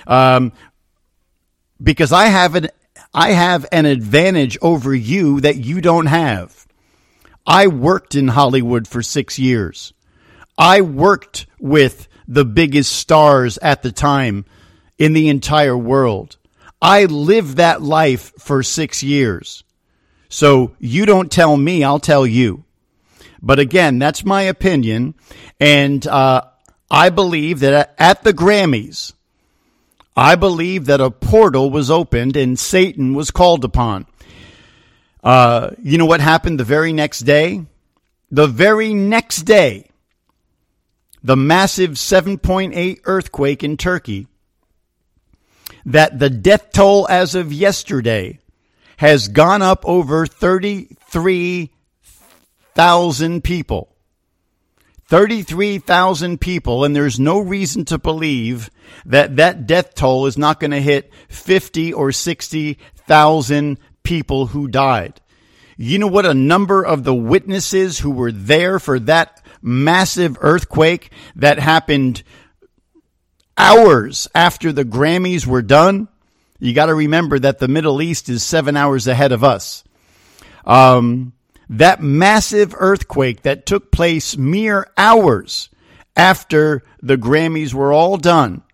Because I have an advantage over you that you don't have. I worked in Hollywood for 6 years. I worked with the biggest stars at the time in the entire world. I lived that life for 6 years. So you don't tell me, I'll tell you. But again, that's my opinion. And I believe that at the Grammys, I believe that a portal was opened and Satan was called upon. You know what happened the very next day? The very next day, the massive 7.8 earthquake in Turkey, that the death toll as of yesterday has gone up over 33,000 people. 33,000 people, and there's no reason to believe that that death toll is not going to hit 50 or 60,000 people who died. You know what a number of the witnesses who were there for that massive earthquake that happened hours after the Grammys were done? You got to remember that the Middle East is 7 hours ahead of us. That massive earthquake that took place mere hours after the Grammys were all done,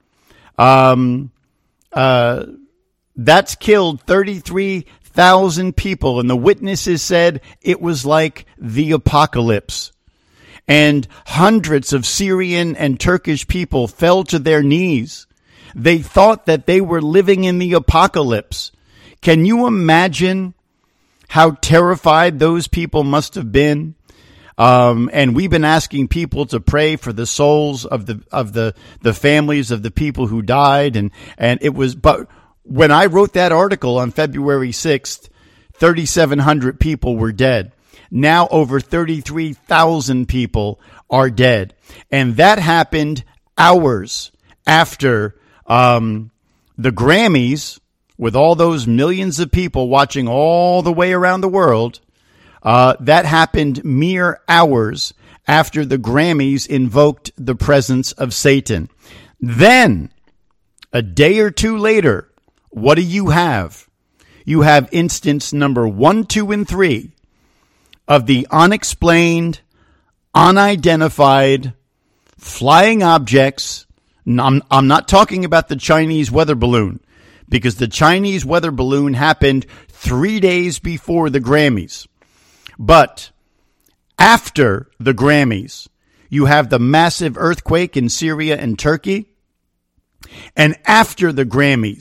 that's killed 33,000 people. And the witnesses said it was like the apocalypse. And hundreds of Syrian and Turkish people fell to their knees. They thought that they were living in the apocalypse. Can you imagine how terrified those people must have been? And we've been asking people to pray for the souls of the families of the people who died. And it was, but when I wrote that article on February 6th, 3,700 people were dead. Now over 33,000 people are dead. And that happened hours after, the Grammys, with all those millions of people watching all the way around the world, that happened mere hours after the Grammys invoked the presence of Satan. Then, a day or two later, what do you have? You have instance number 1, 2, and 3 of the unexplained, unidentified, flying objects. I'm not talking about the Chinese weather balloon, because the Chinese weather balloon happened 3 days before the Grammys. But after the Grammys, you have the massive earthquake in Syria and Turkey. And after the Grammys,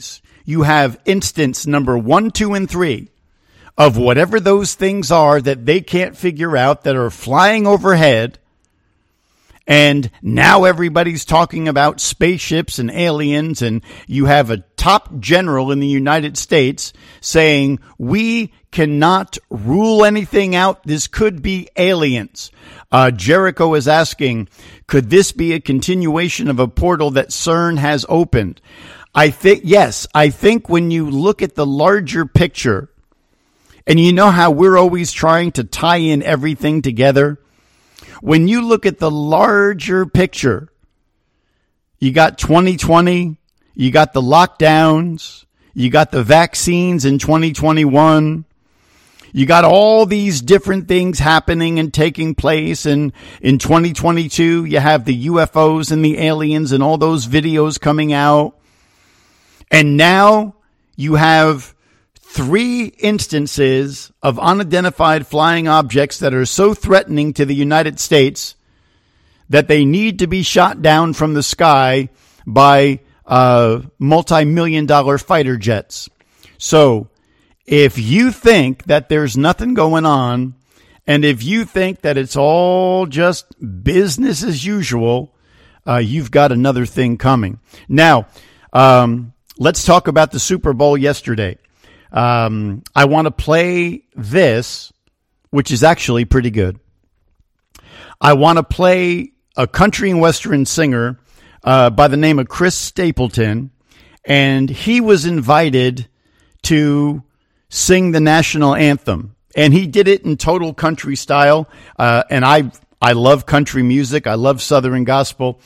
you have instance number 1, 2, and 3 of whatever those things are that they can't figure out that are flying overhead. And now everybody's talking about spaceships and aliens, and you have a top general in the United States saying, we cannot rule anything out. This could be aliens. Jericho is asking, could this be a continuation of a portal that CERN has opened? I think, yes, I think when you look at the larger picture, and you know how we're always trying to tie in everything together, when you look at the larger picture, you got 2020, you got the lockdowns, you got the vaccines in 2021, you got all these different things happening and taking place. And in 2022, you have the UFOs and the aliens and all those videos coming out. And now you have 3 instances of unidentified flying objects that are so threatening to the United States that they need to be shot down from the sky by multi-million-dollar fighter jets. So if you think that there's nothing going on, and if you think that it's all just business as usual, you've got another thing coming. Now, let's talk about the Super Bowl yesterday. I want to play this, which is actually pretty good. I want to play a country and western singer by the name of Chris Stapleton, and he was invited to sing the national anthem, and he did it in total country style. And I love country music. I love Southern gospel.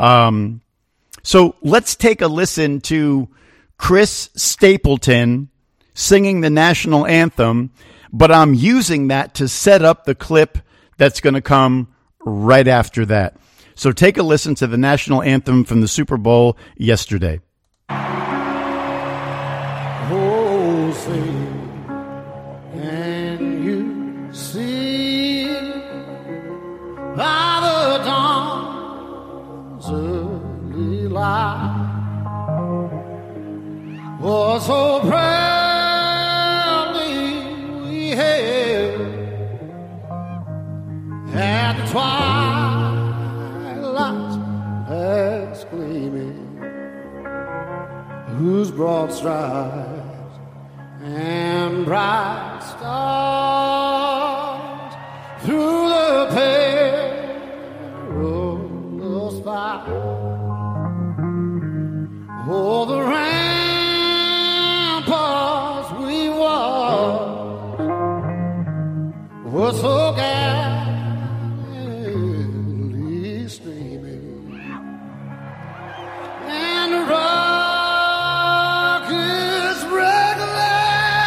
So let's take a listen to Chris Stapleton singing the national anthem, but I'm using that to set up the clip that's going to come right after that. So take a listen to the national anthem from the Super Bowl yesterday. Oh, sing, and you see by the dawn's early light was so proudly we hailed at the twilight's last gleaming, whose broad stripes and bright stars through the perilous fight. Oh, the ramparts we walked were so gallantly streaming, and the rockets regular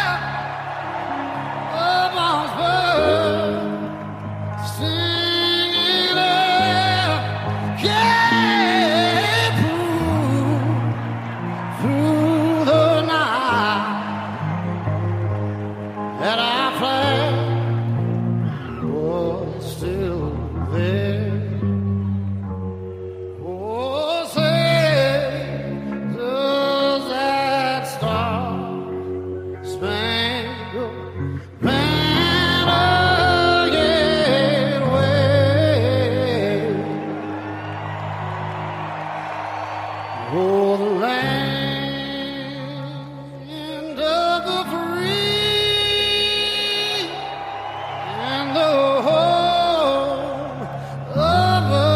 upon birds singing out, yeah, through the night that our flag was still there. Oh, say, does that star-spangled banner yet wave? Oh, the land of the free and the home of the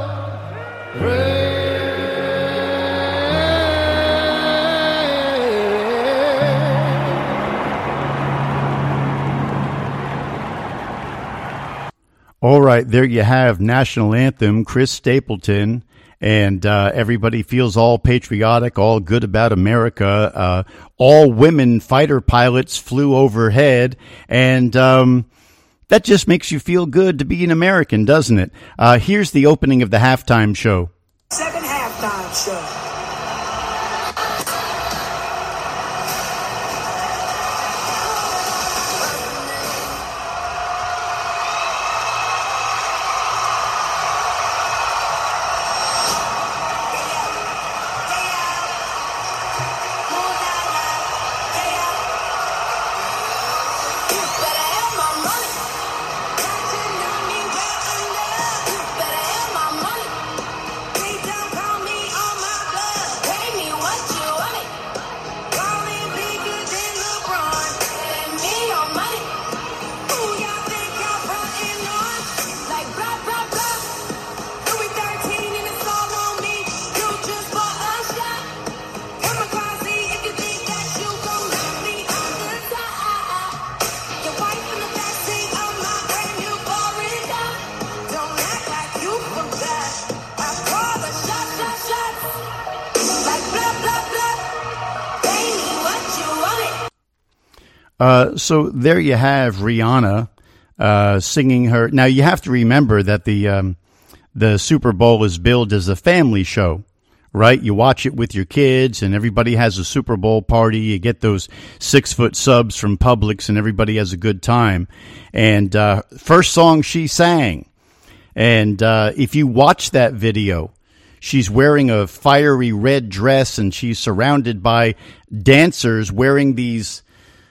All right, there you have national anthem, Chris Stapleton, and everybody feels all patriotic, all good about America. All women fighter pilots flew overhead, and that just makes you feel good to be an American, doesn't it? Here's the opening of the halftime show. Second halftime show. So there you have Rihanna singing her. Now you have to remember that the Super Bowl is billed as a family show, right? You watch it with your kids, and everybody has a Super Bowl party. You get those 6-foot subs from Publix, and everybody has a good time. And first song she sang, and if you watch that video, she's wearing a fiery red dress, and she's surrounded by dancers wearing these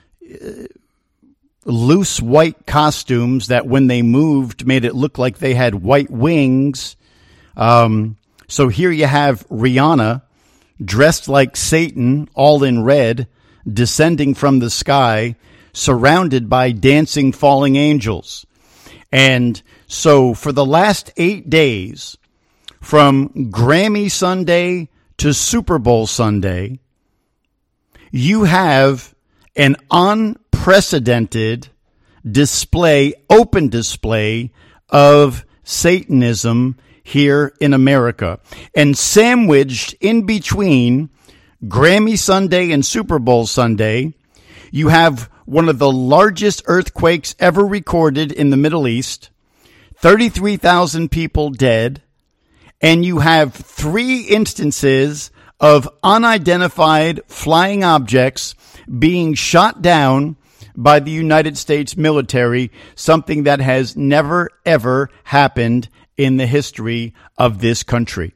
loose white costumes that when they moved made it look like they had white wings. So here you have Rihanna dressed like Satan, all in red, descending from the sky, surrounded by dancing falling angels. And so for the last 8 days, from Grammy Sunday to Super Bowl Sunday, you have an unprecedented display, open display of Satanism here in America. And sandwiched in between Grammy Sunday and Super Bowl Sunday, you have one of the largest earthquakes ever recorded in the Middle East, 33,000 people dead, and you have 3 instances of unidentified flying objects being shot down by the United States military, something that has never, ever happened in the history of this country.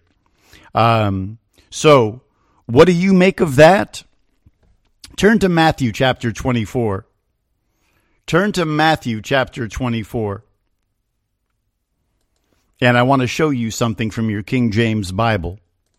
So what do you make of that? Turn to Matthew chapter 24. Turn to Matthew chapter 24. And I want to show you something from your King James Bible.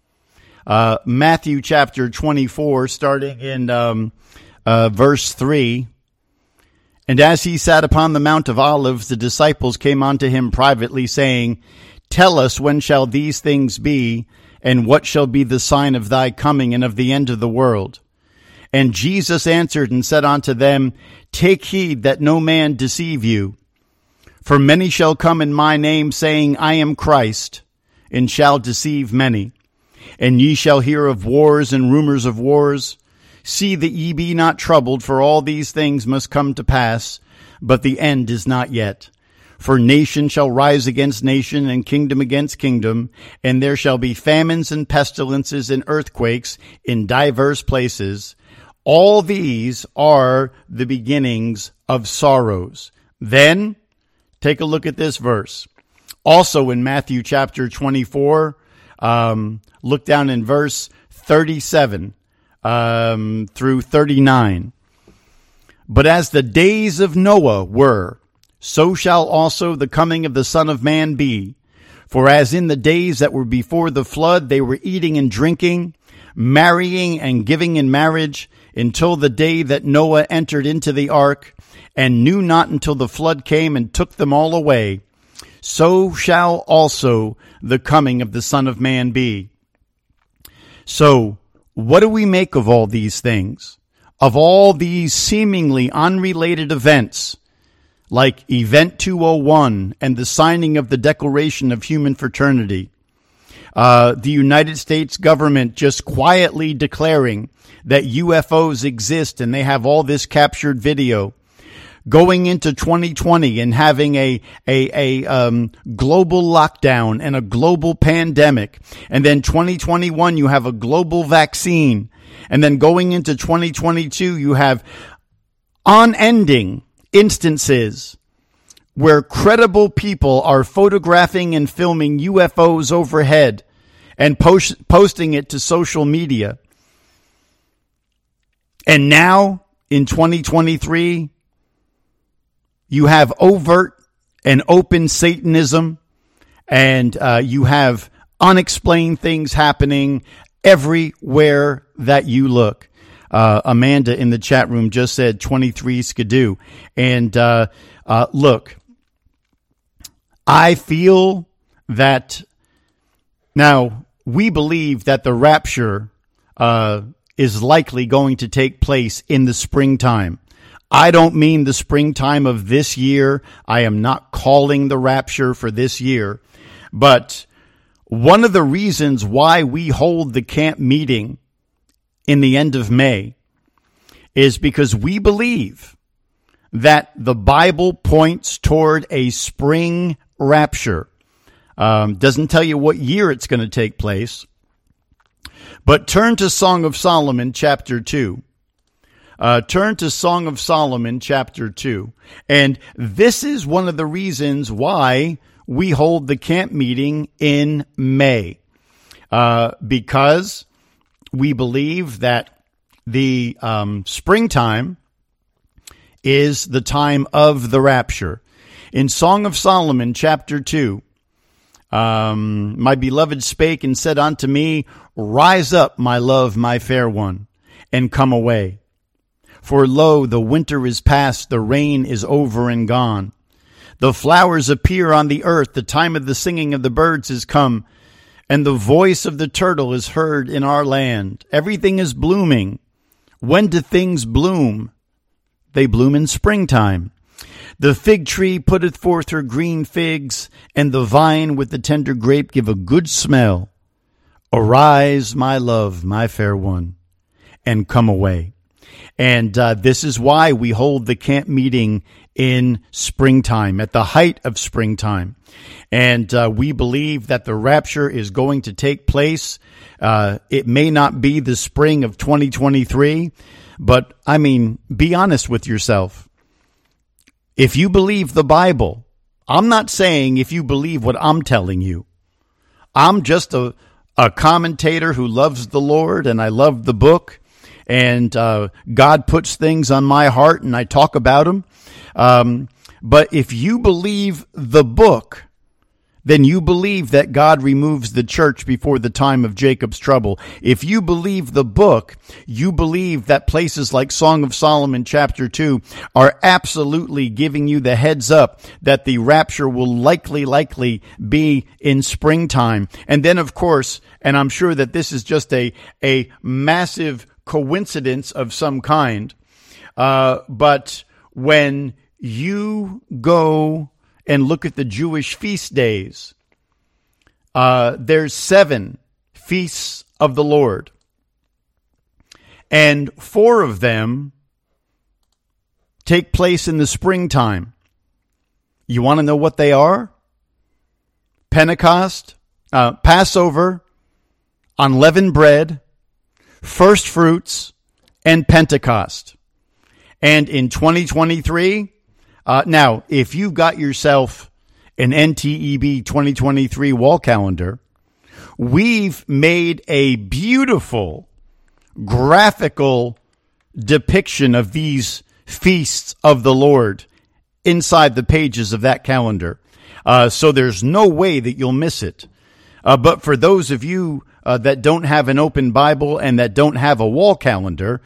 Matthew chapter 24, starting in verse 3. And as he sat upon the Mount of Olives, the disciples came unto him privately, saying, Tell us, when shall these things be, and what shall be the sign of thy coming and of the end of the world? And Jesus answered and said unto them, Take heed that no man deceive you. For many shall come in my name, saying, I am Christ, and shall deceive many. And ye shall hear of wars and rumors of wars. See that ye be not troubled, for all these things must come to pass, but the end is not yet. For nation shall rise against nation, and kingdom against kingdom, and there shall be famines and pestilences and earthquakes in divers places. All these are the beginnings of sorrows. Then, take a look at this verse. Also in Matthew chapter 24, look down in verse 37 through 39. But as the days of Noah were, so shall also the coming of the Son of Man be. For as in the days that were before the flood, they were eating and drinking, marrying and giving in marriage, until the day that Noah entered into the ark, and knew not until the flood came and took them all away, so shall also the coming of the Son of Man be. So, what do we make of all these things? Of all these seemingly unrelated events, like Event 201 and the signing of the Declaration of Human Fraternity, the United States government just quietly declaring that UFOs exist and they have all this captured video, going into 2020 and having a global lockdown and a global pandemic. And then 2021, you have a global vaccine. And then going into 2022, you have unending instances where credible people are photographing and filming UFOs overhead and posting it to social media. And now, in 2023, you have overt and open Satanism, and you have unexplained things happening everywhere that you look. Amanda in the chat room just said 23 skidoo. And look, I feel that now we believe that the rapture is likely going to take place in the springtime. I don't mean the springtime of this year. I am not calling the rapture for this year. But one of the reasons why we hold the camp meeting in the end of May is because we believe that the Bible points toward a spring rapture. Doesn't tell you what year it's going to take place. But turn to Song of Solomon, chapter 2. Turn to Song of Solomon, chapter 2. And this is one of the reasons why we hold the camp meeting in May. Because we believe that the springtime is the time of the rapture. In Song of Solomon, chapter 2, my beloved spake and said unto me, Rise up, my love, my fair one, and come away. For lo, the winter is past, the rain is over and gone. The flowers appear on the earth, the time of the singing of the birds is come, and the voice of the turtle is heard in our land. Everything is blooming. When do things bloom? They bloom in springtime. The fig tree putteth forth her green figs, and the vine with the tender grape give a good smell. Arise, my love, my fair one, and come away. And this is why we hold the camp meeting in springtime, at the height of springtime. And we believe that the rapture is going to take place. It may not be the spring of 2023, but I mean, be honest with yourself. If you believe the Bible, I'm not saying if you believe what I'm telling you. I'm just a commentator who loves the Lord, and I love the book, and God puts things on my heart, and I talk about them. But if you believe the book, then you believe that God removes the church before the time of Jacob's trouble. If you believe the book, you believe that places like Song of Solomon chapter 2 are absolutely giving you the heads up that the rapture will likely be in springtime. And then, of course, and I'm sure that this is just a massive coincidence of some kind, but when you go and look at the Jewish feast days, there's 7 feasts of the Lord. And 4 of them take place in the springtime. You want to know what they are? Pentecost, Passover, unleavened bread, first fruits, and Pentecost. And in 2023, now, if you've got yourself an NTEB 2023 wall calendar, we've made a beautiful graphical depiction of these feasts of the Lord inside the pages of that calendar. So there's no way that you'll miss it. But for those of you that don't have an open Bible and that don't have a wall calendar,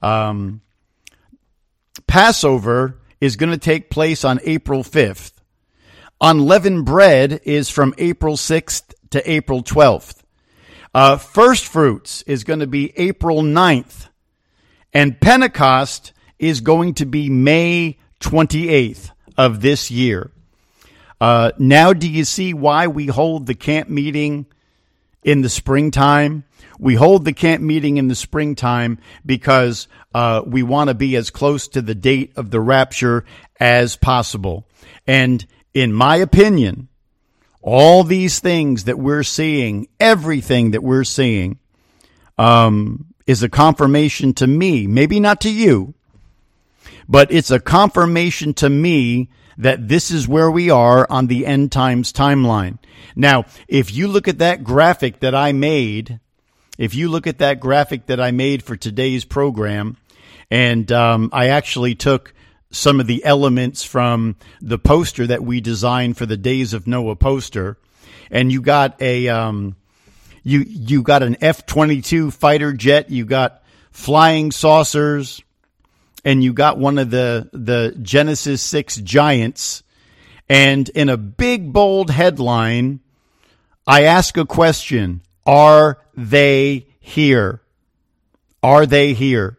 Passover is going to take place on April 5th. Unleavened bread is from April 6th to April 12th. First fruits is going to be April 9th. And Pentecost is going to be May 28th of this year. Now do you see why we hold the camp meeting in the springtime? We hold the camp meeting in the springtime because we want to be as close to the date of the rapture as possible. And in my opinion, all these things that we're seeing, everything that we're seeing, is a confirmation to me, maybe not to you, but it's a confirmation to me that this is where we are on the end times timeline. Now, if you look at that graphic that I made, for today's program, and I actually took some of the elements from the poster that we designed for the Days of Noah poster, and you got a you got an F-22 fighter jet, you got flying saucers, and you got one of the Genesis 6 giants, and in a big bold headline, I ask a question: are they here? Are they here?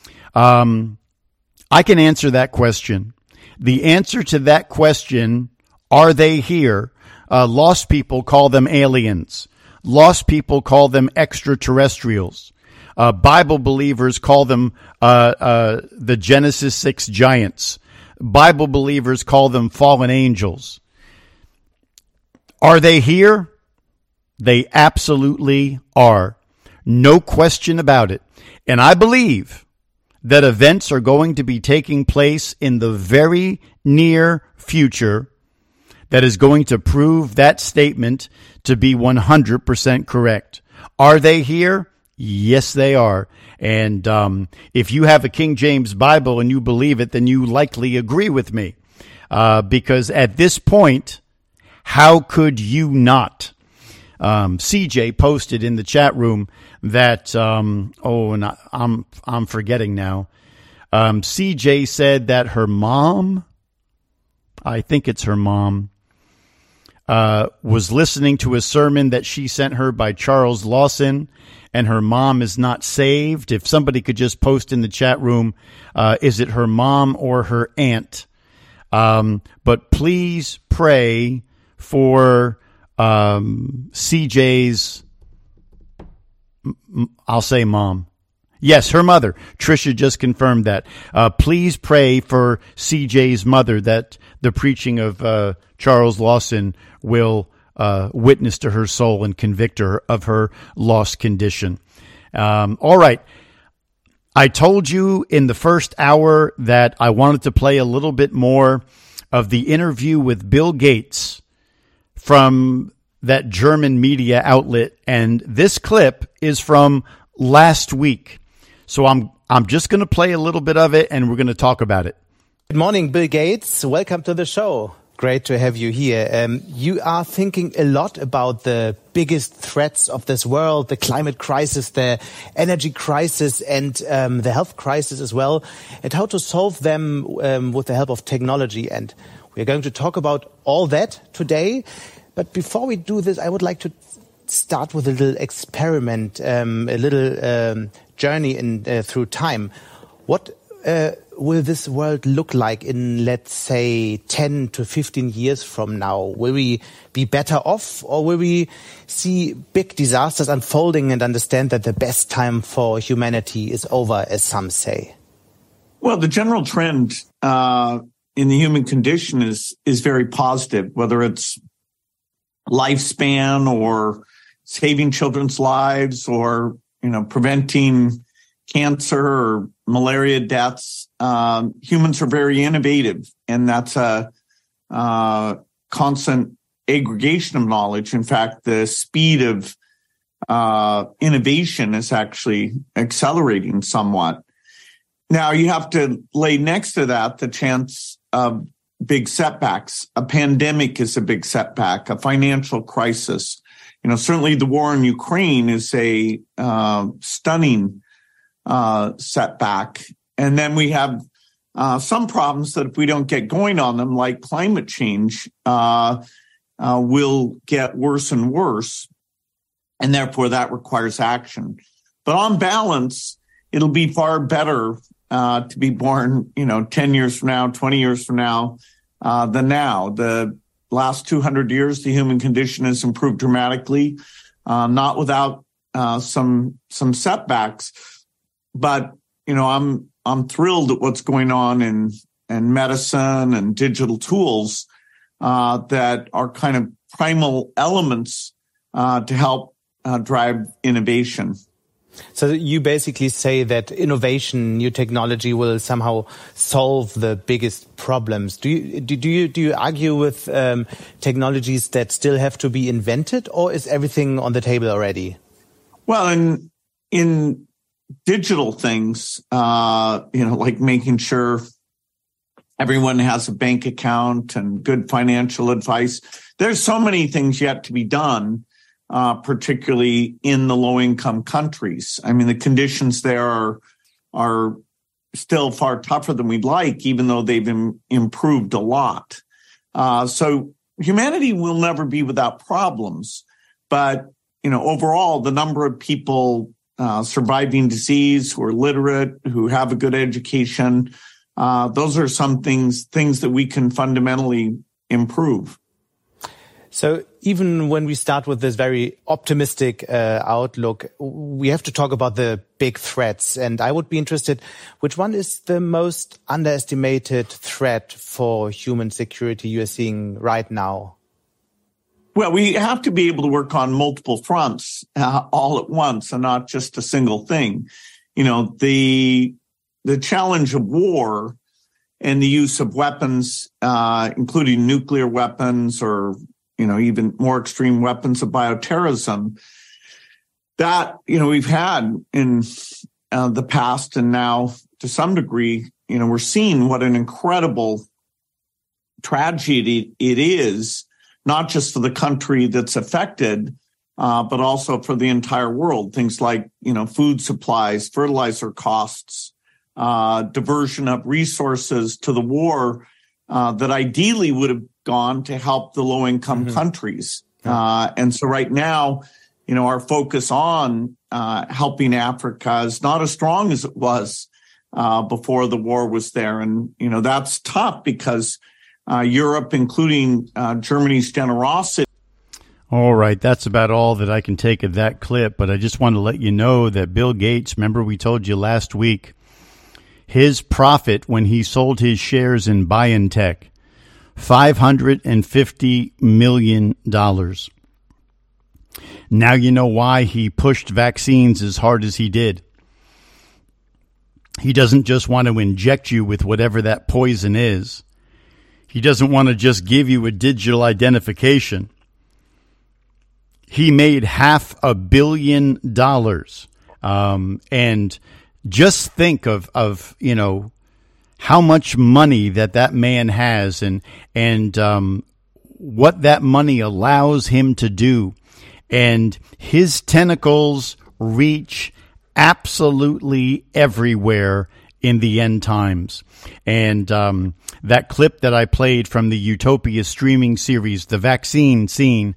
I can answer that question. The answer to that question, are they here? Lost people call them aliens. Lost people call them extraterrestrials. Bible believers call them the Genesis 6 giants. Bible believers call them fallen angels. Are they here? They absolutely are. No question about it. And I believe that events are going to be taking place in the very near future that is going to prove that statement to be 100% correct. Are they here? Yes, they are. And if you have a King James Bible and you believe it, then you likely agree with me. Because at this point, how could you not? CJ posted in the chat room that, and I'm forgetting now. CJ said that her mom, I think it's her mom, was listening to a sermon that she sent her by Charles Lawson, and her mom is not saved. If somebody could just post in the chat room, is it her mom or her aunt? But please pray for CJ's, I'll say mom. Yes, her mother. Trisha just confirmed that. Please pray for CJ's mother that the preaching of Charles Lawson will witness to her soul and convict her of her lost condition. All right. I told you in the first hour that I wanted to play a little bit more of the interview with Bill Gates from that German media outlet, and this clip is from last week. So I'm just going to play a little bit of it, and we're going to talk about it. Good morning, Bill Gates. Welcome to the show. Great to have you here. You are thinking a lot about the biggest threats of this world, the climate crisis, the energy crisis, and the health crisis as well, and how to solve them with the help of technology. And we're going to talk about all that today. But before we do this, I would like to start with a little experiment, a little journey through time. What will this world look like in, let's say, 10 to 15 years from now? Will we be better off, or will we see big disasters unfolding and understand that the best time for humanity is over, as some say? Well, the general trend in the human condition is very positive, whether it's lifespan or saving children's lives or, preventing cancer or malaria deaths. Humans are very innovative, and that's a constant aggregation of knowledge. In fact, the speed of innovation is actually accelerating somewhat. Now, you have to lay next to that the chance of big setbacks. A pandemic is a big setback, a financial crisis. Certainly the war in Ukraine is a stunning setback. And then we have some problems that if we don't get going on them, like climate change, will get worse and worse. And therefore that requires action. But on balance, it'll be far better to be born, 10 years from now, 20 years from now, than now. The last 200 years, the human condition has improved dramatically, not without some setbacks. But, I'm thrilled at what's going on in medicine and digital tools that are kind of primal elements to help drive innovation. So you basically say that innovation, new technology will somehow solve the biggest problems. Do you argue with technologies that still have to be invented, or is everything on the table already? Well, in digital things, like making sure everyone has a bank account and good financial advice, there's so many things yet to be done. Particularly in the low-income countries. I mean, the conditions there are still far tougher than we'd like, even though they've improved a lot. So humanity will never be without problems. But, overall, the number of people surviving disease, who are literate, who have a good education, those are some things that we can fundamentally improve. So even when we start with this very optimistic outlook, we have to talk about the big threats. And I would be interested, which one is the most underestimated threat for human security you are seeing right now? Well, we have to be able to work on multiple fronts all at once and not just a single thing. You know, the challenge of war and the use of weapons, including nuclear weapons or, you know, even more extreme weapons of bioterrorism, that, you know, we've had in the past, and now to some degree, you know, we're seeing what an incredible tragedy it is, not just for the country that's affected, but also for the entire world. Things like, you know, food supplies, fertilizer costs, diversion of resources to the war that ideally would have gone to help the low-income countries. And so right now, you know, our focus on helping Africa is not as strong as it was before the war was there. And, you know, that's tough because Europe, including Germany's generosity. All right, that's about all that I can take of that clip. But I just want to let you know that Bill Gates, remember we told you last week, his profit when he sold his shares in BioNTech, $550 million. Now you know why he pushed vaccines as hard as he did. He doesn't just want to inject you with whatever that poison is. He doesn't want to just give you a digital identification. He made $500 million. And just think of you know, how much money that man has and what that money allows him to do. And his tentacles reach absolutely everywhere in the end times. And that clip that I played from the Utopia streaming series, the vaccine scene,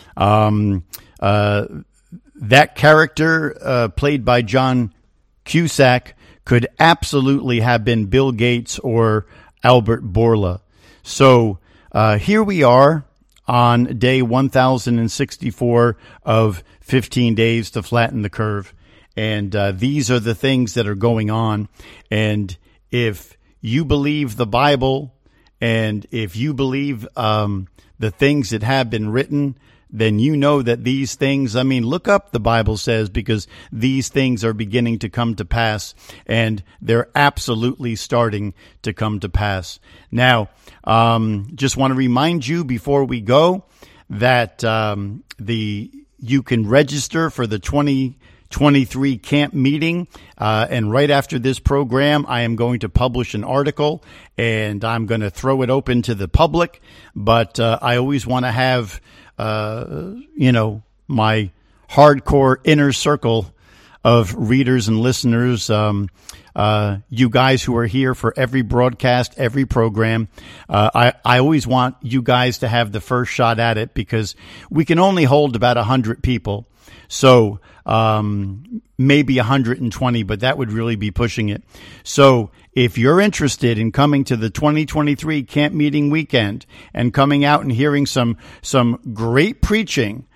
that character played by John Cusack could absolutely have been Bill Gates or Albert Bourla. So here we are on day 1064 of 15 days to flatten the curve. And these are the things that are going on. And if you believe the Bible and if you believe the things that have been written, then you know that these things, I mean, look up the Bible says, because these things are beginning to come to pass, and they're absolutely starting to come to pass. Now, just want to remind you before we go that you can register for the 2023 camp meeting, and right after this program, I am going to publish an article, and I'm going to throw it open to the public, but I always want to have you know, my hardcore inner circle of readers and listeners, you guys who are here for every broadcast, every program. I always want you guys to have the first shot at it because we can only hold about 100 people. So, maybe 120, but that would really be pushing it. So if you're interested in coming to the 2023 camp meeting weekend and coming out and hearing some great preaching,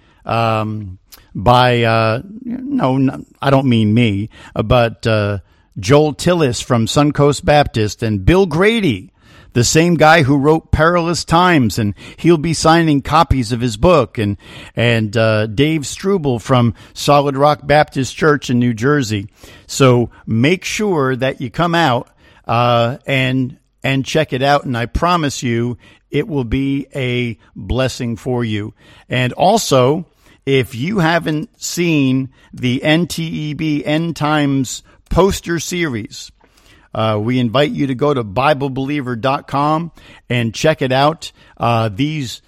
by, no, I don't mean me, but, Joel Tillis from Suncoast Baptist and Bill Grady, the same guy who wrote Perilous Times, and he'll be signing copies of his book, and Dave Struble from Solid Rock Baptist Church in New Jersey. So make sure that you come out and check it out, and I promise you it will be a blessing for you. And also, if you haven't seen the NTEB End Times poster series, we invite you to go to BibleBeliever.com and check it out. These,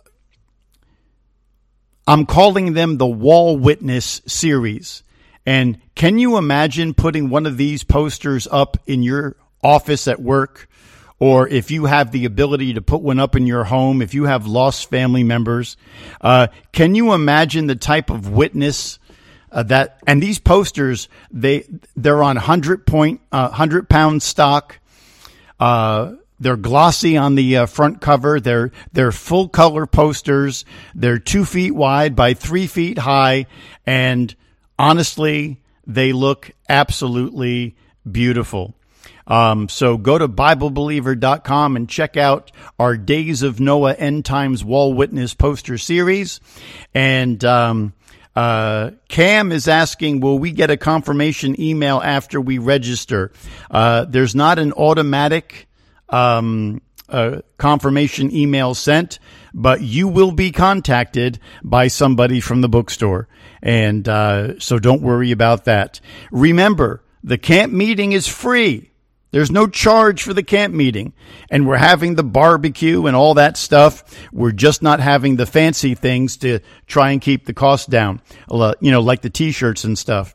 I'm calling them the Wall Witness series. And can you imagine putting one of these posters up in your office at work? Or if you have the ability to put one up in your home, if you have lost family members, can you imagine the type of witness that, and these posters, they're on 100 pound stock. They're glossy on the front cover. They're full color posters. They're 2 feet wide by 3 feet high. And honestly, they look absolutely beautiful. So go to BibleBeliever.com and check out our Days of Noah End Times Wall Witness poster series. And Cam is asking, will we get a confirmation email after we register? There's not an automatic confirmation email sent, but you will be contacted by somebody from the bookstore. And so don't worry about that. Remember, the camp meeting is free. There's no charge for the camp meeting. And we're having the barbecue and all that stuff. We're just not having the fancy things to try and keep the cost down, like the T-shirts and stuff.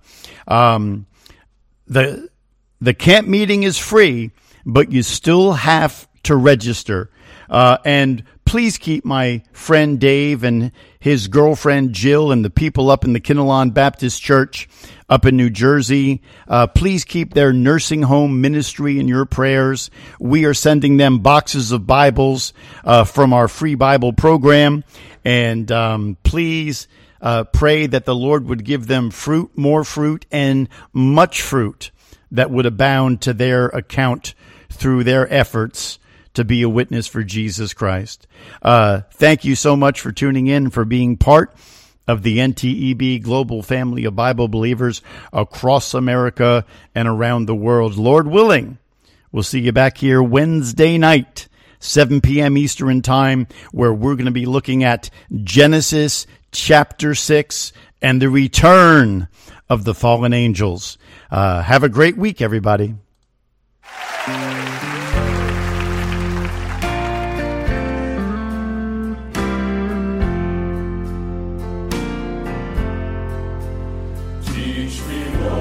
The camp meeting is free, but you still have to register. And please keep my friend Dave and his girlfriend Jill and the people up in the Kinnelon Baptist Church up in New Jersey. Please keep their nursing home ministry in your prayers. We are sending them boxes of Bibles from our free Bible program. And please pray that the Lord would give them fruit, more fruit, and much fruit that would abound to their account through their efforts to be a witness for Jesus Christ. Thank you so much for tuning in, for being part of the NTEB global family of Bible believers across America and around the world. Lord willing, we'll see you back here Wednesday night, 7 p.m. Eastern Time, where we're going to be looking at Genesis chapter 6 and the return of the fallen angels. Have a great week, everybody. Teach me, Lord.